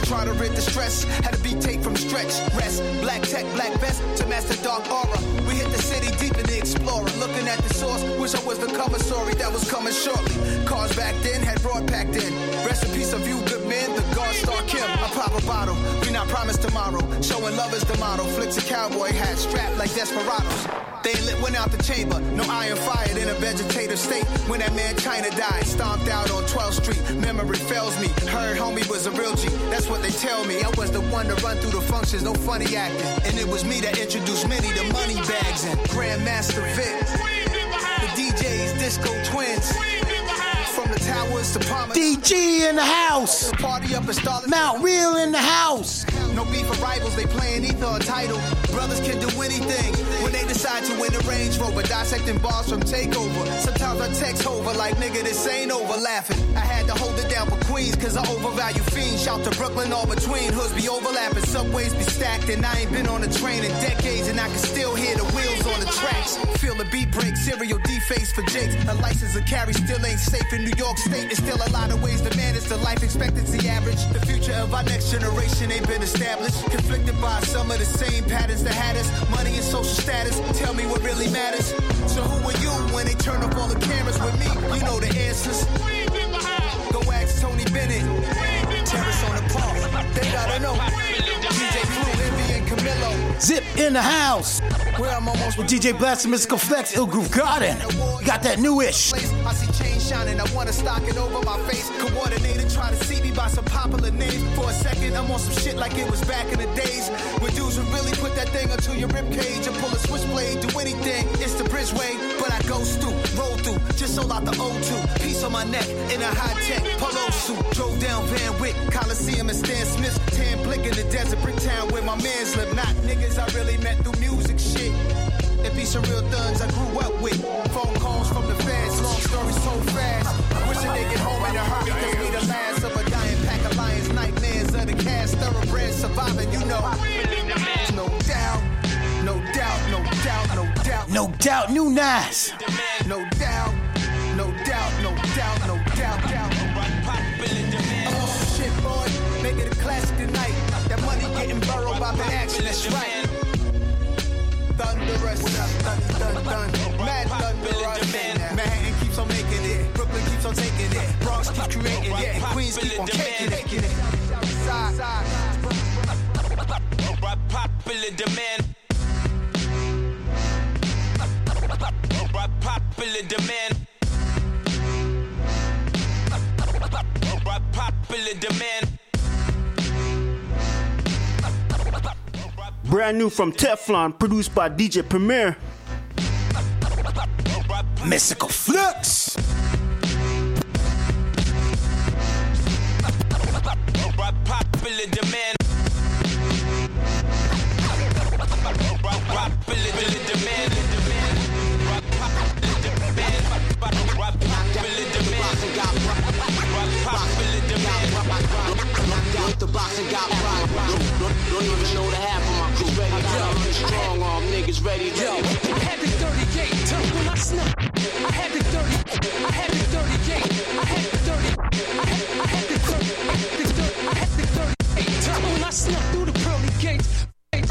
try to rid the stress. Had a beat tape from stretch, rest. Black tech, black vest to master dark aura. We hit the city deep in the explorer. Looking at the source, wish I was the cover story that was coming shortly. Cars back then had broad packed in. Rest in peace of you good men, the God Star Kim. I pop a bottle, we not promised tomorrow. Showing love is the motto. Flicks a cowboy hat, strapped like desperados. They lit went out the chamber, no iron fired in a vegetative state. When that man China died, stomped out on twelfth street. Memory fails me, heard homie was a real G. That's what they tell me. I was the one to run through the functions, no funny acting. And it was me that introduced many to money bags and Grandmaster Vic. The D Js, Disco Twins. From the towers to Palmer. D G in the house. Party up in Starlet. Mount Real in the house. No beef of rivals, they playing either a title. Brothers can do anything when they decide to win a Range Rover. Dissecting bars from Takeover. Sometimes I text over like, nigga, this ain't over. Laughing. I had to hold it down for Queens, cause I overvalue fiends. Shout to Brooklyn, all between. Hoods be overlapping, subways be stacked. And I ain't been on a train in decades, and I can still hear the wheels on the tracks. Feel the beat break, serial deface for Jakes. A license to carry still ain't safe in New York State. There's still a lot of ways to manage the life expectancy average. The future of our next generation ain't been established. Conflicted by some of the same patterns that had us. Money and social status, tell me what really matters. So who are you when they turn up all the cameras with me? You know the answers. Go ask Tony Bennett. Terrace on the park, they gotta know. D J Clue, Envy, and Camilo. Zip in the house. Where I'm almost with D J Blast and Mystical Flex, Ill Groove Garden. Got that newish. I see chains shining, I wanna stock it over my face. Coordinated, try to see me by some popular names. For a second, I'm on some shit like it was back in the days. When dudes would really put that thing onto your ribcage and pull a switchblade, do anything. It's the bridgeway, but I go through, roll through, just sold out the O two. Piece on my neck in a high-tech polo suit. Drove down Van Wyck, Coliseum and Stan Smith's. Tan blick in the desert, brick town where my mans live. Not niggas I really met through music shit. It be some real thugs I grew up with. Phone calls from the feds, long story so fast. Wishing they get home in a hurry, cause we the last of a dying pack of lions. Nightmares of the cast, thoroughbred surviving, you know. No doubt, no doubt, no doubt, no doubt. No doubt, new Nas. No doubt, no doubt, no doubt, no doubt, doubt. Oh shit, boy, make it a classic tonight. That money getting burrowed by the action, that's right. Thunderous, dun, dun, dun, dun. Mad thunderous. Manhattan keeps on making it. Brooklyn keeps on taking it. Bronx keeps creating it. And Queens keep on taking it. Side, side. Popular demand. Popular demand. Popular demand. Brand new from Teflon, produced by D J Premier. Mystical Flux. Popular demand. Popular demand. The box and got pride. Don't, don't, don't even know the half of my crew. Ready, I got a strong arm niggas ready. Yo, I had the thirty-eight turn when I snuck. I had the thirty. I had the thirty-eight. I had the thirty. I had, I had the thirty. I had the thirty. I had the thirty-eight turn when I snuck through the pearly gates.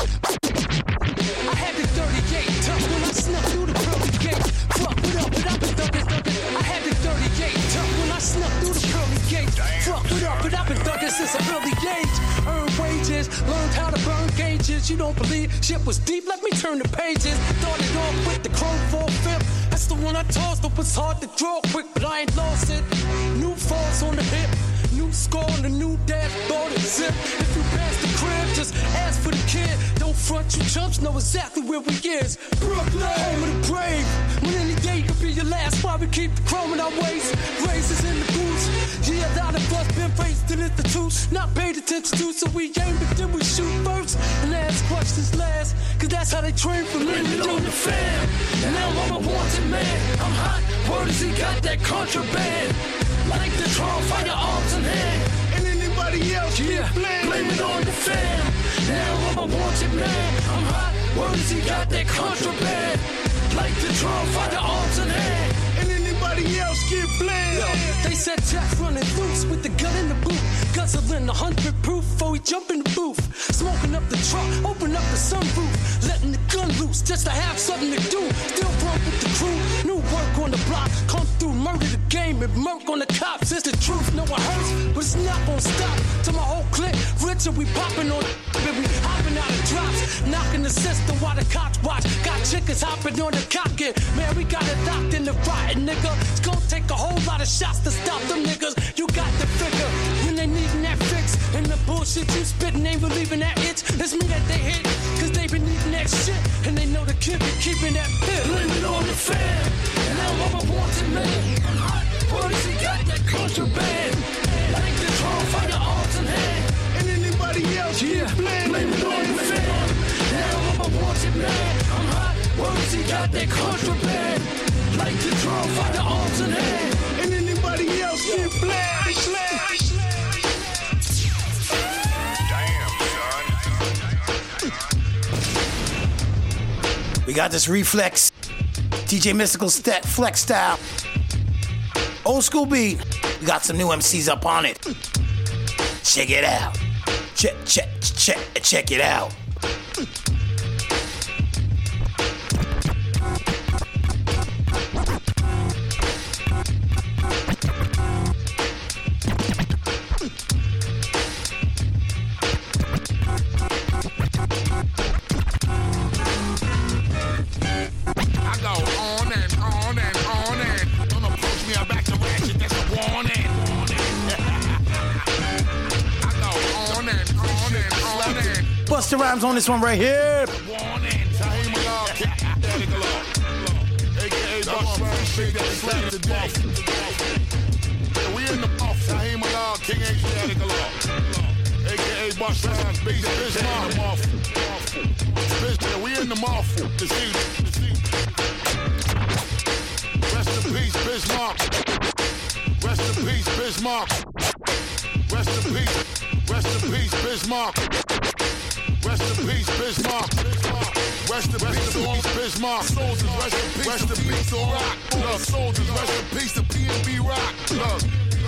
I had the thirty-eight turn when I snuck through the pearly gates. Fuck it up, but I've been thugging, thugging. I had the thirty-eight turn when I snuck through the pearly gates. Fuck it up, but I've been thugging since an early age. Earned wages, learned how to burn gauges. You don't believe shit was deep? Let me turn the pages. Started off with the chrome four fifth. That's the one I tossed, but was hard to draw quick, but I ain't lost it. New falls on the hip, new score on the new dashboard and zip. If you pass the crib, just ask for the kid. Don't front, you chumps know exactly where we is. Brooklyn, home of the brave. When any day could be your last, why we keep the chrome in our waist. Races in the boots. Yeah, a lot of us been raised in institutes, not paid attention to, so we aim, but then we shoot first and ask questions last, cause that's how they train for living on the fam. And now I'm a wanted man, I'm hot, word is he got that contraband, like the Tron, firearms in hand, and anybody else, yeah, blame it on the fam. Now I'm a wanted man, I'm hot, word is he got that contraband, like the Tron, firearms in hand, and anybody else get blamed. They said Jack's running loose with the gun in the boot, guzzling a hundred proof, oh jump in the booth. Smoking up the truck, open up the sunroof. Letting the gun loose just to have something to do. Still bump with the crew, new work on the block. Come through, murder the game and murk on the cops. It's the truth, no it hurts, but it's not gonna stop. To my whole clique, Richard, we popping on baby, hopping out of drops. Knocking the system while the cops watch. Got chickens hopping on the cockpit. Man, we got it locked in the rotten, nigga. It's gonna take a whole lot of shots to stop them niggas. You got the figure when they needin' that fix. And the bullshit you spittin' ain't relieving that itch. It's me that they hit, cause they been needing that shit. And they know the kid be keeping that pit. Blame it on the fan. Now I'm a wanted man. Police, he got that contraband. Like the drum for the arms in hand. And anybody else, yeah, blame, blame it on the fan. Now I'm a wanted man. I'm hot. Police, he got that contraband. Like the drum for the arms in hand. And anybody else, get blamed. We got this reflex, D J Mystical Stat Flex style, old school beat. We got some new M Cs up on it. Check it out. Check, check, check, check it out. Busta Rhymes on this one right here. We in the off. Tahim Allah, King Asiatic Allah. A K A Busta Rhymes, Big Bismarck. We in the mouth. Rest in peace, Bismarck. Rest in peace, Bismarck. Rest in peace. Rest in peace, Bismarck. Rest in peace, Bismarck. Rest in peace, Bismarck. Soldiers, rest in peace, rest in peace, rock. Love soldiers, rest in peace, the P N B rock. Love,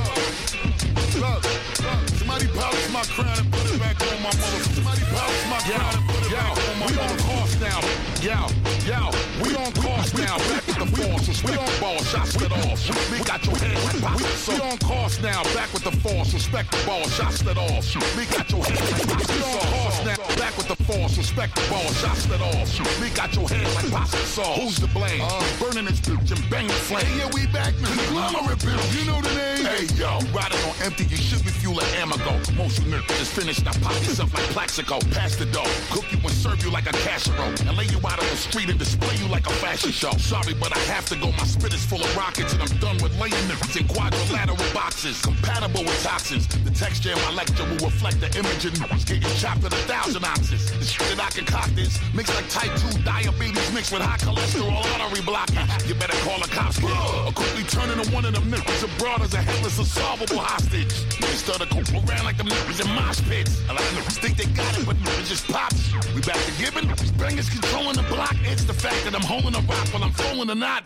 love, love. Somebody polish my crown and put it back on my mother. Somebody polish my crown and put it back on my mother. We on course now. Yo, yo, we on course now. Back with the force. We on ball shots let off. We got your head like pop. We on course now. Back with the force. Respect the ball shots let off. We got your head like pop. We on course now. Back with the force. Respect the ball shots let off. We got your head like pasta sauce. Who's to blame? Uh, burning this bitch and banging flame. Hey, yeah, we back now. Conglomerate bill. You know the name. Hey, yo, riding on empty. You should refuel an Amago. Most you niggas just finished. I pop yourself like Plaxico. Pass the dough. Cook you and serve you like a casserole. And lay you out on the street and display you like a fashion show. Sorry, but I have to go. My spit is full of rockets and I'm done with laying niggas in quadrilateral boxes. Compatible with toxins. The texture in my lecture will reflect the image of niggas getting chopped at a thousand ounces. The shit that I concoct is mixed like type two diabetes mixed with high cholesterol artery blocking. You better call the cops, kid. Or quickly turn into one of them niggas abroad as a helpless, unsolvable hostage. They started to go around like them niggas in mosh pits. A lot of niggas think they got it, but niggas just pops. We back to giving. Bangers controlling the block. It's the fact that I'm holding a rock while I'm throwing a knot.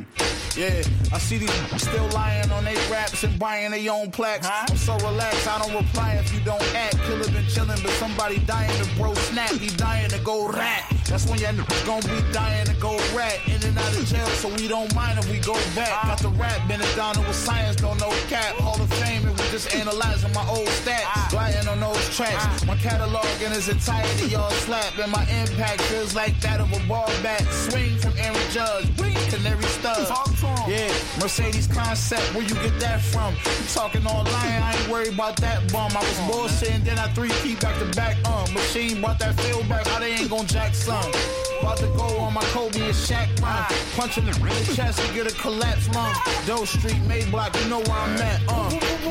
Yeah, I see these still lying on their raps and buying their own plaques. Huh? I'm so relaxed, I don't reply if you don't act. Killer been chilling, but somebody dying to bro snap. He dying to go rat. That's when y'all niggas gon' be dying to go rat. In and out of jail, so we don't mind if we go back. Got the rap, been it down with science, don't know cap. Hall of Fame, and we just analyzing my old stats. Lying on those tracks. My catalog in its entirety, y'all slap. And my impact feels like that of a ball bat. Swing from Aaron Judge, blink, canary stud. Yeah, Mercedes concept, where you get that from? You talking online, I ain't worried about that bum. I was bullshitting, then I three-peat back to back. Uh, machine brought that feel back, how they ain't gon' jack some. About to go on my Kobe and Shaq run. Punching the chest to get a collapse lung. Doe Street, Mayblock, you know where I'm at. Uh,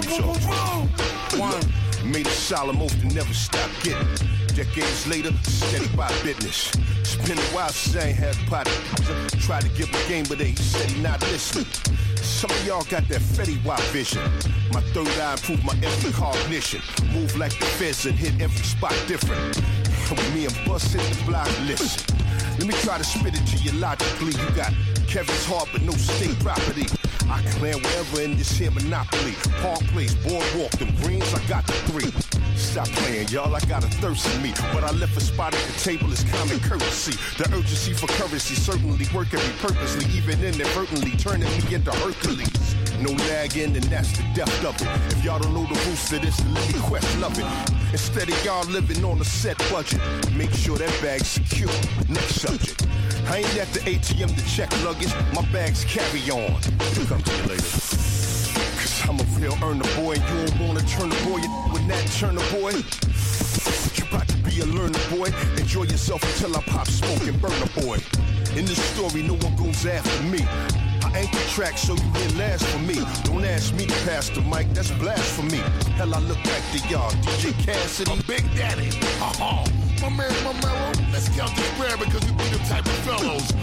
one. Made a solid move to never stop getting. Decades later, steady by business. It's been a while since I ain't had a pot. Tried to give him a game, but he said he not listening. Some of y'all got that Fetty Wap vision. My third eye improved my every cognition. Move like the feds and hit every spot different. With me and Bus hit the block, listen. Let me try to spit it to you logically. You got Kevin's heart, but no state property. I clan wherever in this here monopoly. Park Place, Boardwalk, them greens, I got the three. Stop playing, y'all, I got a thirst in me. But I left a spot at the table is common courtesy. The urgency for currency certainly working me purposely, even inadvertently turning me into Hercules. No lagging, and that's the depth of it. If y'all don't know the roots of this, then let me quest love it. Instead of y'all living on a set budget, make sure that bag's secure. Next subject. I ain't at the A T M to check luggage, my bags carry on. Come to you later. Cause I'm a real earner boy, and you don't wanna turn the boy with that turner boy. You about to be a learner boy, enjoy yourself until I pop smoke and burn a boy. In this story, no one goes after me. I ain't the track, so you hear last for me. Don't ask me to pass the mic, that's blasphemy. Hell, I look like the y'all, D J Cassidy, Big Daddy. Uh-huh. My man, my mellow, let's count this bread because we be the type of fellows.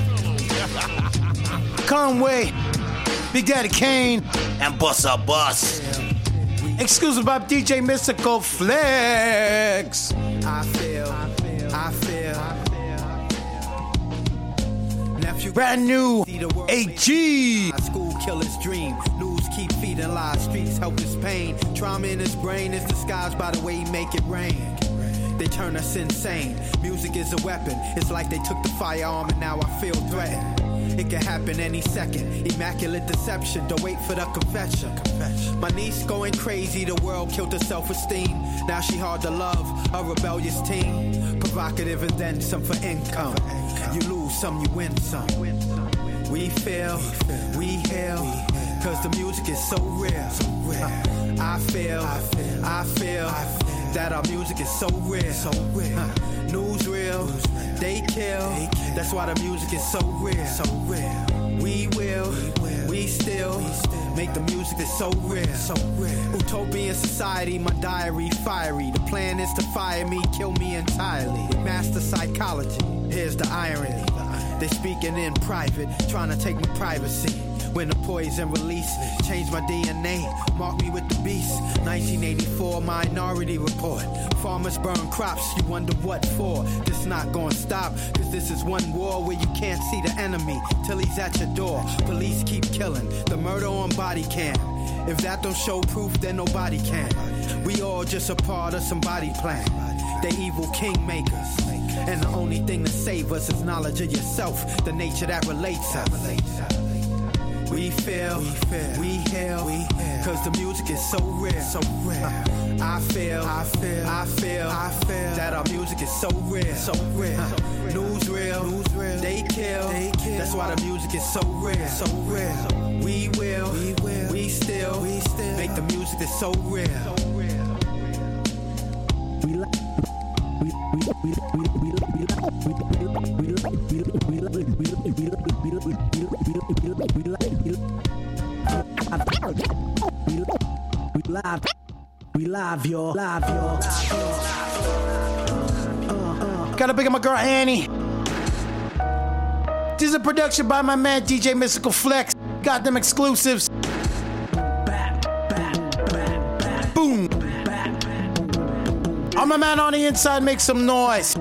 Conway, Big Daddy Kane, and Busta Bus. Exclusive by D J Mystical Flex. I feel, I feel, I feel. Nephew, brand new A G. School killer's dream. News keep feeding lies. Streets helpless pain. Trauma in his brain is disguised by the way he make it rain. They turn us insane. Music is a weapon. It's like they took the firearm and now I feel threatened. It can happen any second. Immaculate deception. Don't wait for the confession. My niece going crazy. The world killed her self-esteem. Now she hard to love. A rebellious teen. Provocative and then some for income. You lose some, you win some. We feel, we heal. Cause the music is so real. I feel, I feel that our music is so real. News real, they kill. That's why the music is so real. We will, we still make the music that's so real. Utopian society, my diary fiery. The plan is to fire me, kill me entirely. Master psychology, here's the irony. They speaking in private, trying to take my privacy. When the poison release, change my D N A, mark me with the beast. nineteen eighty-four Minority Report. Farmers burn crops, you wonder what for. This not gonna stop, cause this is one war where you can't see the enemy till he's at your door. Police keep killing, the murder on body cam. If that don't show proof, then nobody can. We all just a part of somebody's plan. They evil kingmakers. And the only thing to save us is knowledge of yourself, the nature that relates us. We feel, we feel, we heal, we heal. Cause the music is so real, so real. I feel, I feel, I feel, I feel that our music is so real, so real. News real, news real. They kill, they kill. That's why the music is so real, so real. We will, we will, we still, we still make the music that's so real. So real. We like, we we we we we We live, we live, y'all, live, y'all. Gotta pick up my girl Annie. This is a production by my man D J Mystical Flex. Got them exclusives. Boom. All my man on the inside, make some noise.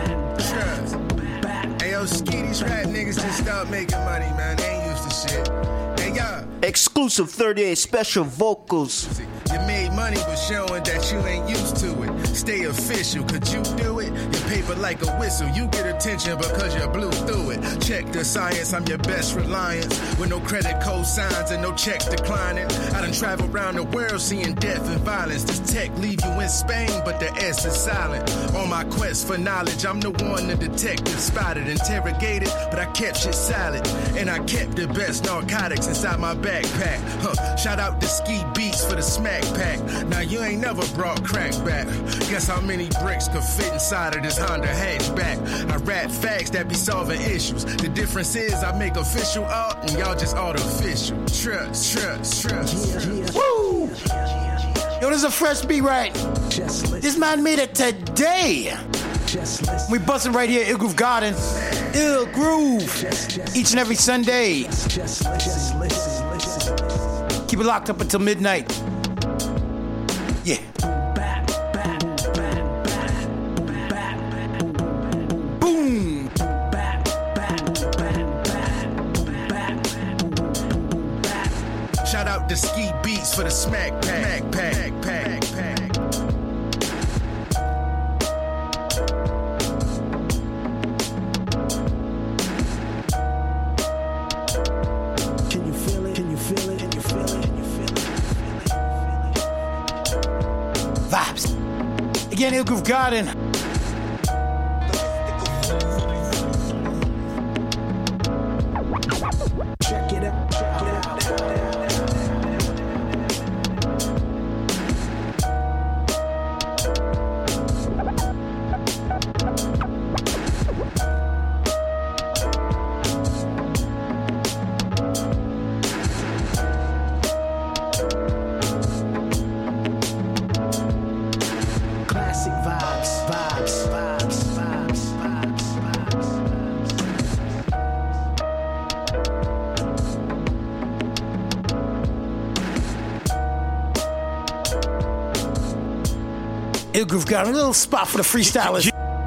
Hey yo, Ski, these rap niggas just stop making money, man. They ain't used to shit. Hey yo. Exclusive thirty-eight special vocals. You made money, but showing that you ain't used to it. Stay official, could you do it? Your paper like a whistle, you get attention because you blew through it. Check the science, I'm your best reliance. With no credit cosigns and no checks declining. I done travel around the world seeing death and violence. This tech leave you in Spain, but the S is silent. On my quest for knowledge, I'm the one the detective spotted, interrogated, but I kept shit silent. And I kept the best narcotics inside my backpack. Huh. Shout out to Ski Beats for the smack pack. Now you ain't never brought crack back. Guess how many bricks could fit inside of this Honda hatchback. I rap facts that be solving issues. The difference is I make official art and y'all just artificial. Trust, trust, trust, trust. Woo! Yo, this is a fresh beat, right? This man made it today. We busting right here, Ill Groove Garden. Ill Groove. Each and every Sunday. Keep it locked up until midnight. Yeah. Boom. for the smack pack, pack, pack, pack. Can you feel it? Can you feel it? Can you feel it? Can you feel it? Vibes. Again, Ill Groove Garden. Check it out. Check it out. Classic vibes, vibes, vibes, vibes, vibes, vibes, vibes. Ill Groove Garden, a little spot for the freestylers.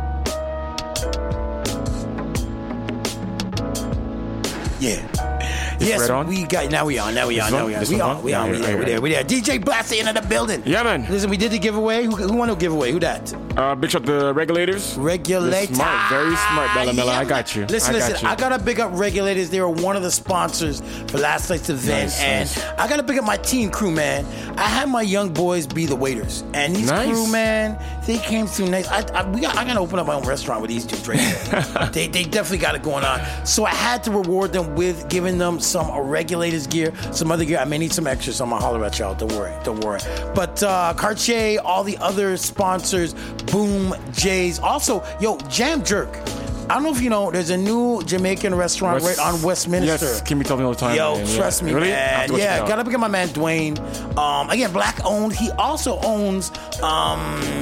Yeah. Yes, right on? we got. Now we on. Now we on. This Now on? we on. This We one on. on? We on. Yeah, We yeah, there. We yeah. there. We there. D J Blaster into the building. Yeah, man. Listen, we did the giveaway. Who, who won the giveaway? Who that? Uh, big shout to Regulators. Regulators. Smart, very smart, Bella Mella. I got you. Listen, I got listen. you. I gotta big up Regulators. They were one of the sponsors for last night's event, Nice, and nice. I gotta big up my team crew, man. I had my young boys be the waiters, and these Nice. crew, man, they came through nice. I, I, we got, I gotta open up my own restaurant with these dudes right here. they, they definitely got it going on. So I had to reward them with giving them some Regulators gear, some other gear. I may need some extras, so I'm gonna holler at y'all. Don't worry, don't worry. But uh, Cartier, all the other sponsors, Boom, Jays. Also, yo, Jam Jerk. I don't know if you know, there's a new Jamaican restaurant West- right on Westminster. Yes, Kimmy told me all the time. Yo, man. Yeah. trust me, Really? I have man. to go check it Yeah, out. gotta pick up my man Dwayne. Um, again, black owned. He also owns um,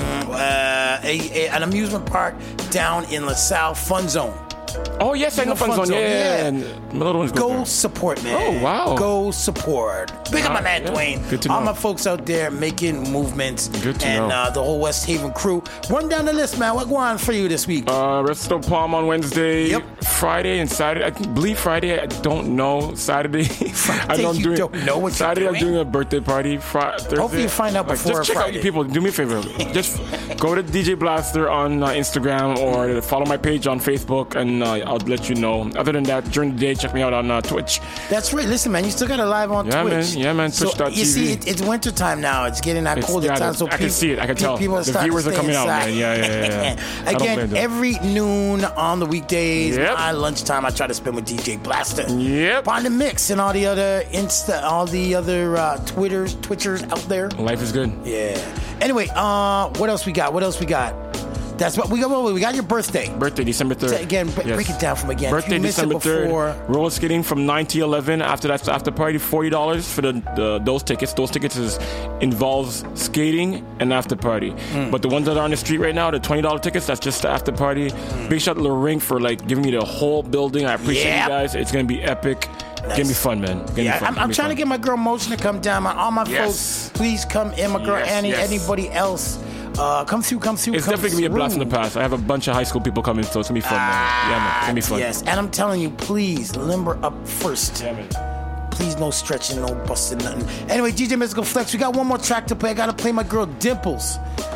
uh, a, a, an amusement park down in LaSalle, Fun Zone. Oh, yes, I know Fun Zone. Yeah, yeah. And my little one's Go there. support, man. Oh, wow. Go support. Big up Wow, my man yeah. Dwayne. Good to All know. my folks out there making movements. Good to and know. Uh, the whole West Haven crew. Run down the list, man. What go on for you this week? Uh, Resto Palm on Wednesday. Yep. Friday and Saturday. I believe Friday. I don't know. Saturday. I know I'm you doing. don't know what you're Saturday. I'm doing? doing a birthday party. Fri- Thursday. Hopefully you find out Like, before Just check out Friday. you people. Do me a favor. Just go to D J Blaster on uh, Instagram or follow my page on Facebook, and uh, I'll let you know. Other than that, during the day, check me out on uh, Twitch. That's right. Listen, man, you still got it live on Yeah, Twitch. man. Yeah, man. So, Twitch dot T V. you see, it, it's winter time now. It's getting that It's- colder yeah, time. So I can peop- see it. I can pe- tell. People The start to viewers are stay coming out, inside. man. Yeah, yeah, yeah, yeah. I don't blame Again, them. every noon on the weekdays, Yep. my lunchtime, I try to spend with D J Blaster. Yep. On the mix and all the other Insta, all the other uh, Twitters, Twitchers out there. Life is good. Yeah. Anyway, uh, what else we got? What else we got? That's what we got. We got your birthday. Birthday, December third. Say again, b- break it down from again. If Birthday, you missed it December before- third. Roller skating from nine to eleven. After that, after party, forty dollars for the, the those tickets. Those tickets is involves skating and after party. Hmm. But the ones that are on the street right now, the twenty dollar tickets, that's just the after party. Big shout to the Ring for like giving me the whole building. I appreciate Yep. you guys. It's gonna be epic. It's gonna be fun, man. It's gonna Yeah, be fun. I'm, It's gonna I'm be trying to fun. get my girl Motion to come down. My, all my Yes. folks, please come in. My girl Yes, Annie, yes. anybody else, uh, come through, come through. It's come definitely gonna be a blast in through. the past. I have a bunch of high school people coming, so it's gonna be fun, man. Yeah, man. It's gonna be fun. Yes, and I'm telling you, please limber up first. Yeah, man. Please, no stretching, no busting, nothing. Anyway, D J Mystical Flex, we got one more track to play. I gotta play my girl Dimples.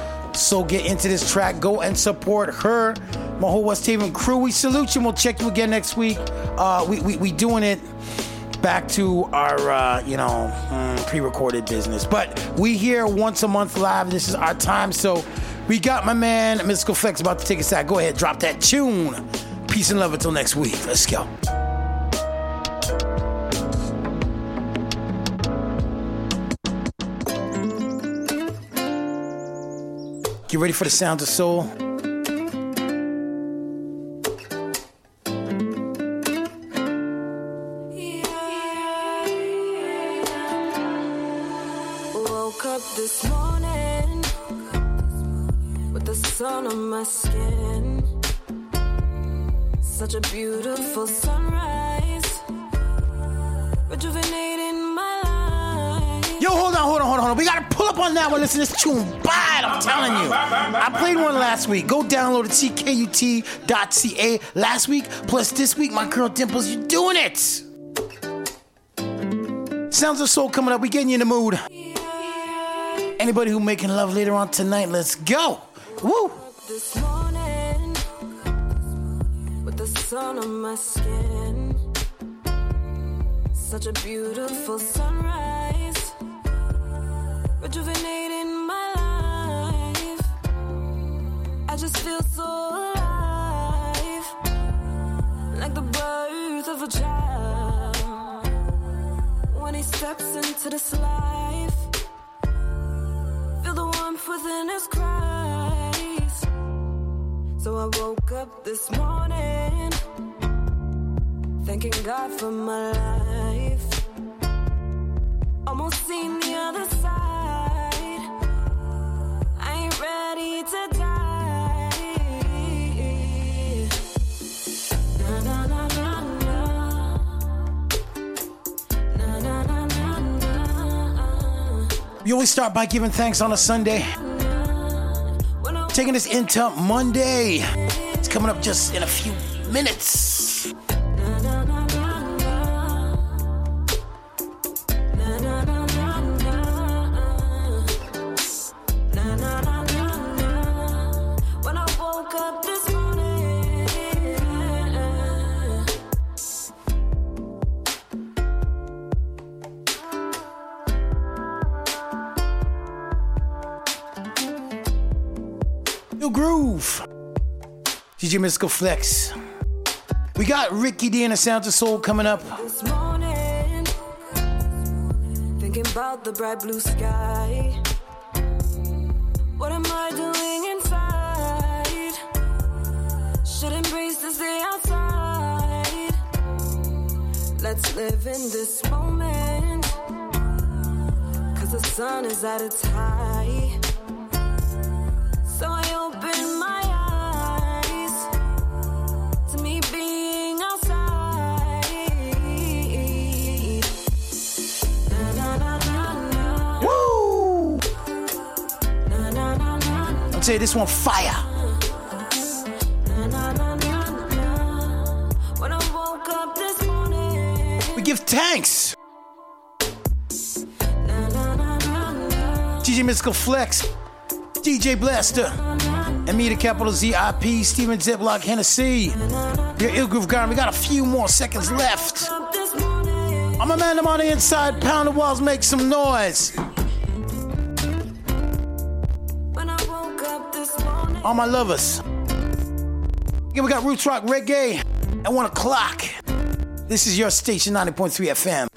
So get into this track. Go and support her, my whole West Haven crew. We salute you. We'll check you again next week. Uh, we, we we doing it back to our uh, you know mm, pre-recorded business, but we here once a month live. This is our time. So we got my man Mystical Flex about to take us out. Go ahead, drop that tune. Peace and love until next week. Let's go. Get ready for the sounds of soul. Woke up this morning with the sun on my skin. Such a beautiful sunrise, rejuvenating my life. Yo, hold on, hold on, hold on, hold on. We gotta pull up on that one. Listen to this tune. Bad, I'm telling you. I played one last week. Go download it, T K U T dot C A. Last week, plus this week, my girl Dimples, you doing it. Sounds of Soul coming up. We getting you in the mood. Anybody who making love later on tonight, let's go. Woo! This morning, with the sun on my skin, such a beautiful sunrise, rejuvenating my life. I just feel so alive, like the birth of a child. When he steps into this life, feel the warmth within his cries. So I woke up this morning, thanking God for my life. Almost seen the other side, I ain't ready to die. Na na na na na, na na na na na. We always start by giving thanks on a Sunday. Taking us into Monday. It's coming up just in a few minutes. When I woke up this morning, New Groove. D J Mystical Flex. We got Ricky D and the Sounds of Soul coming up. this morning, thinking about the bright blue sky. What am I doing inside? Should embrace to stay outside. Let's live in this moment, cause the sun is at its high. So I open my eyes to me being outside. Na na na na na. Woo! Na na na na. I'll tell you this one fire. Na na na na na. When I woke up this morning, We give thanks. na na na na na. D J Mystical Flex, D J Blaster, and me, the capital Z I P, Steven Ziplock Hennessy. Your Ill Groove Garden. We got a few more seconds left. I'm a man, I'm on the inside. Pound the walls, make some noise. When I woke up this morning, All my lovers. Yeah, we got Roots Rock Reggae at one o'clock. This is your station, ninety point three F M.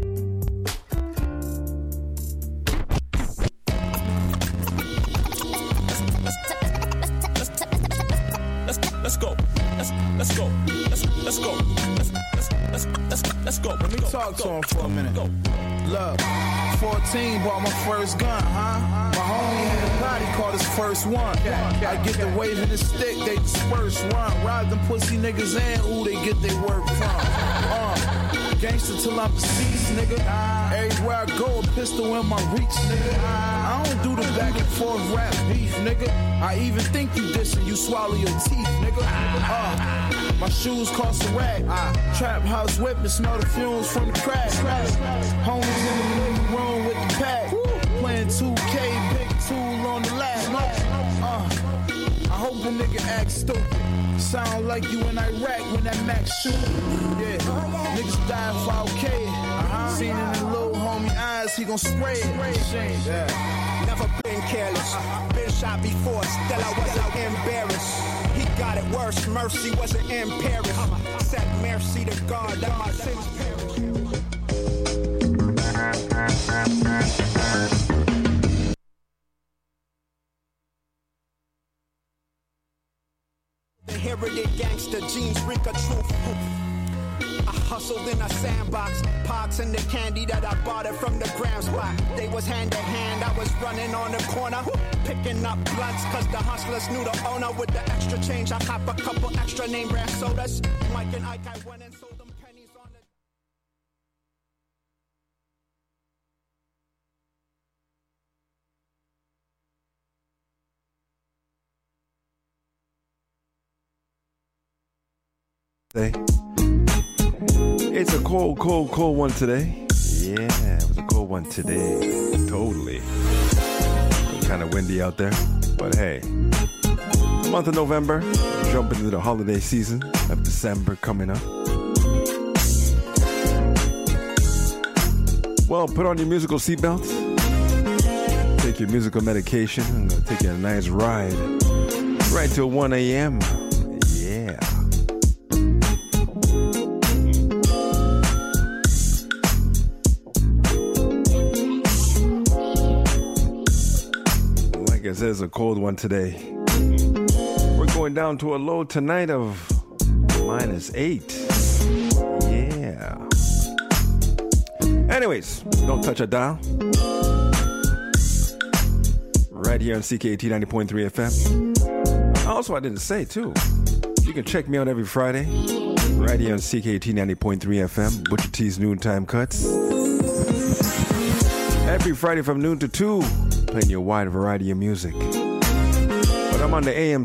Let's let's go. Let's let's go. Let's let's go. Let's let's let's let's let's go. Let me go. Talk to him for a minute. Look, fourteen bought my first gun, huh? My homie had a body called his first one. I get the waving the stick, they disperse, run. Ride them pussy niggas and who they get their work from. Uh, gangster till I'm deceased, nigga. Everywhere I go, a pistol in my reach, nigga. I don't do the back and forth rap beef, nigga. I even think you dissing, you swallow your teeth, nigga. Uh, my shoes cost a rag. Trap house whip and smell the fumes from the crack. Homies in the living room with the pack. Playing two K, big tool on the lap. Uh, I hope the nigga act stupid. Sound like you in Iraq when that Mac shoot. Yeah, niggas die five K. Uh-huh. Seen in the little homie eyes, he gon' spray it. Shame. Yeah. Never been careless. Been shot before, still I wasn't embarrassed. He got it worse, mercy wasn't in Paris. Set mercy to God that my sins perish. The heritage gangster jeans reek of truth. I hustled in a sandbox, pots and the candy that I bought it from the gram spot. They was hand to hand, I was running on the corner, picking up blunts, cause the hustlers knew the owner. With the extra change, I cop a couple extra name brand sodas. Mike and Ike, I went and sold them pennies on the... It's a cold, cold, cold one today. Yeah, it was a cold one today. Totally. kind of windy out there. But hey, the month of November, jumping into the holiday season of December coming up. Well, put on your musical seatbelts. Take your musical medication. I'm going to take you on a nice ride. Right till one a.m. Yeah. Like I said, it's a cold one today. We're going down to a low tonight of minus eight. Yeah. Anyways, don't touch a dial. Right here on C K A T ninety point three F M. Also, I didn't say, too, you can check me out every Friday. Right here on C K A T ninety point three F M. Butcher T's Noontime Cuts. Every Friday from noon to two, playing you a wide variety of music. But I'm on the A M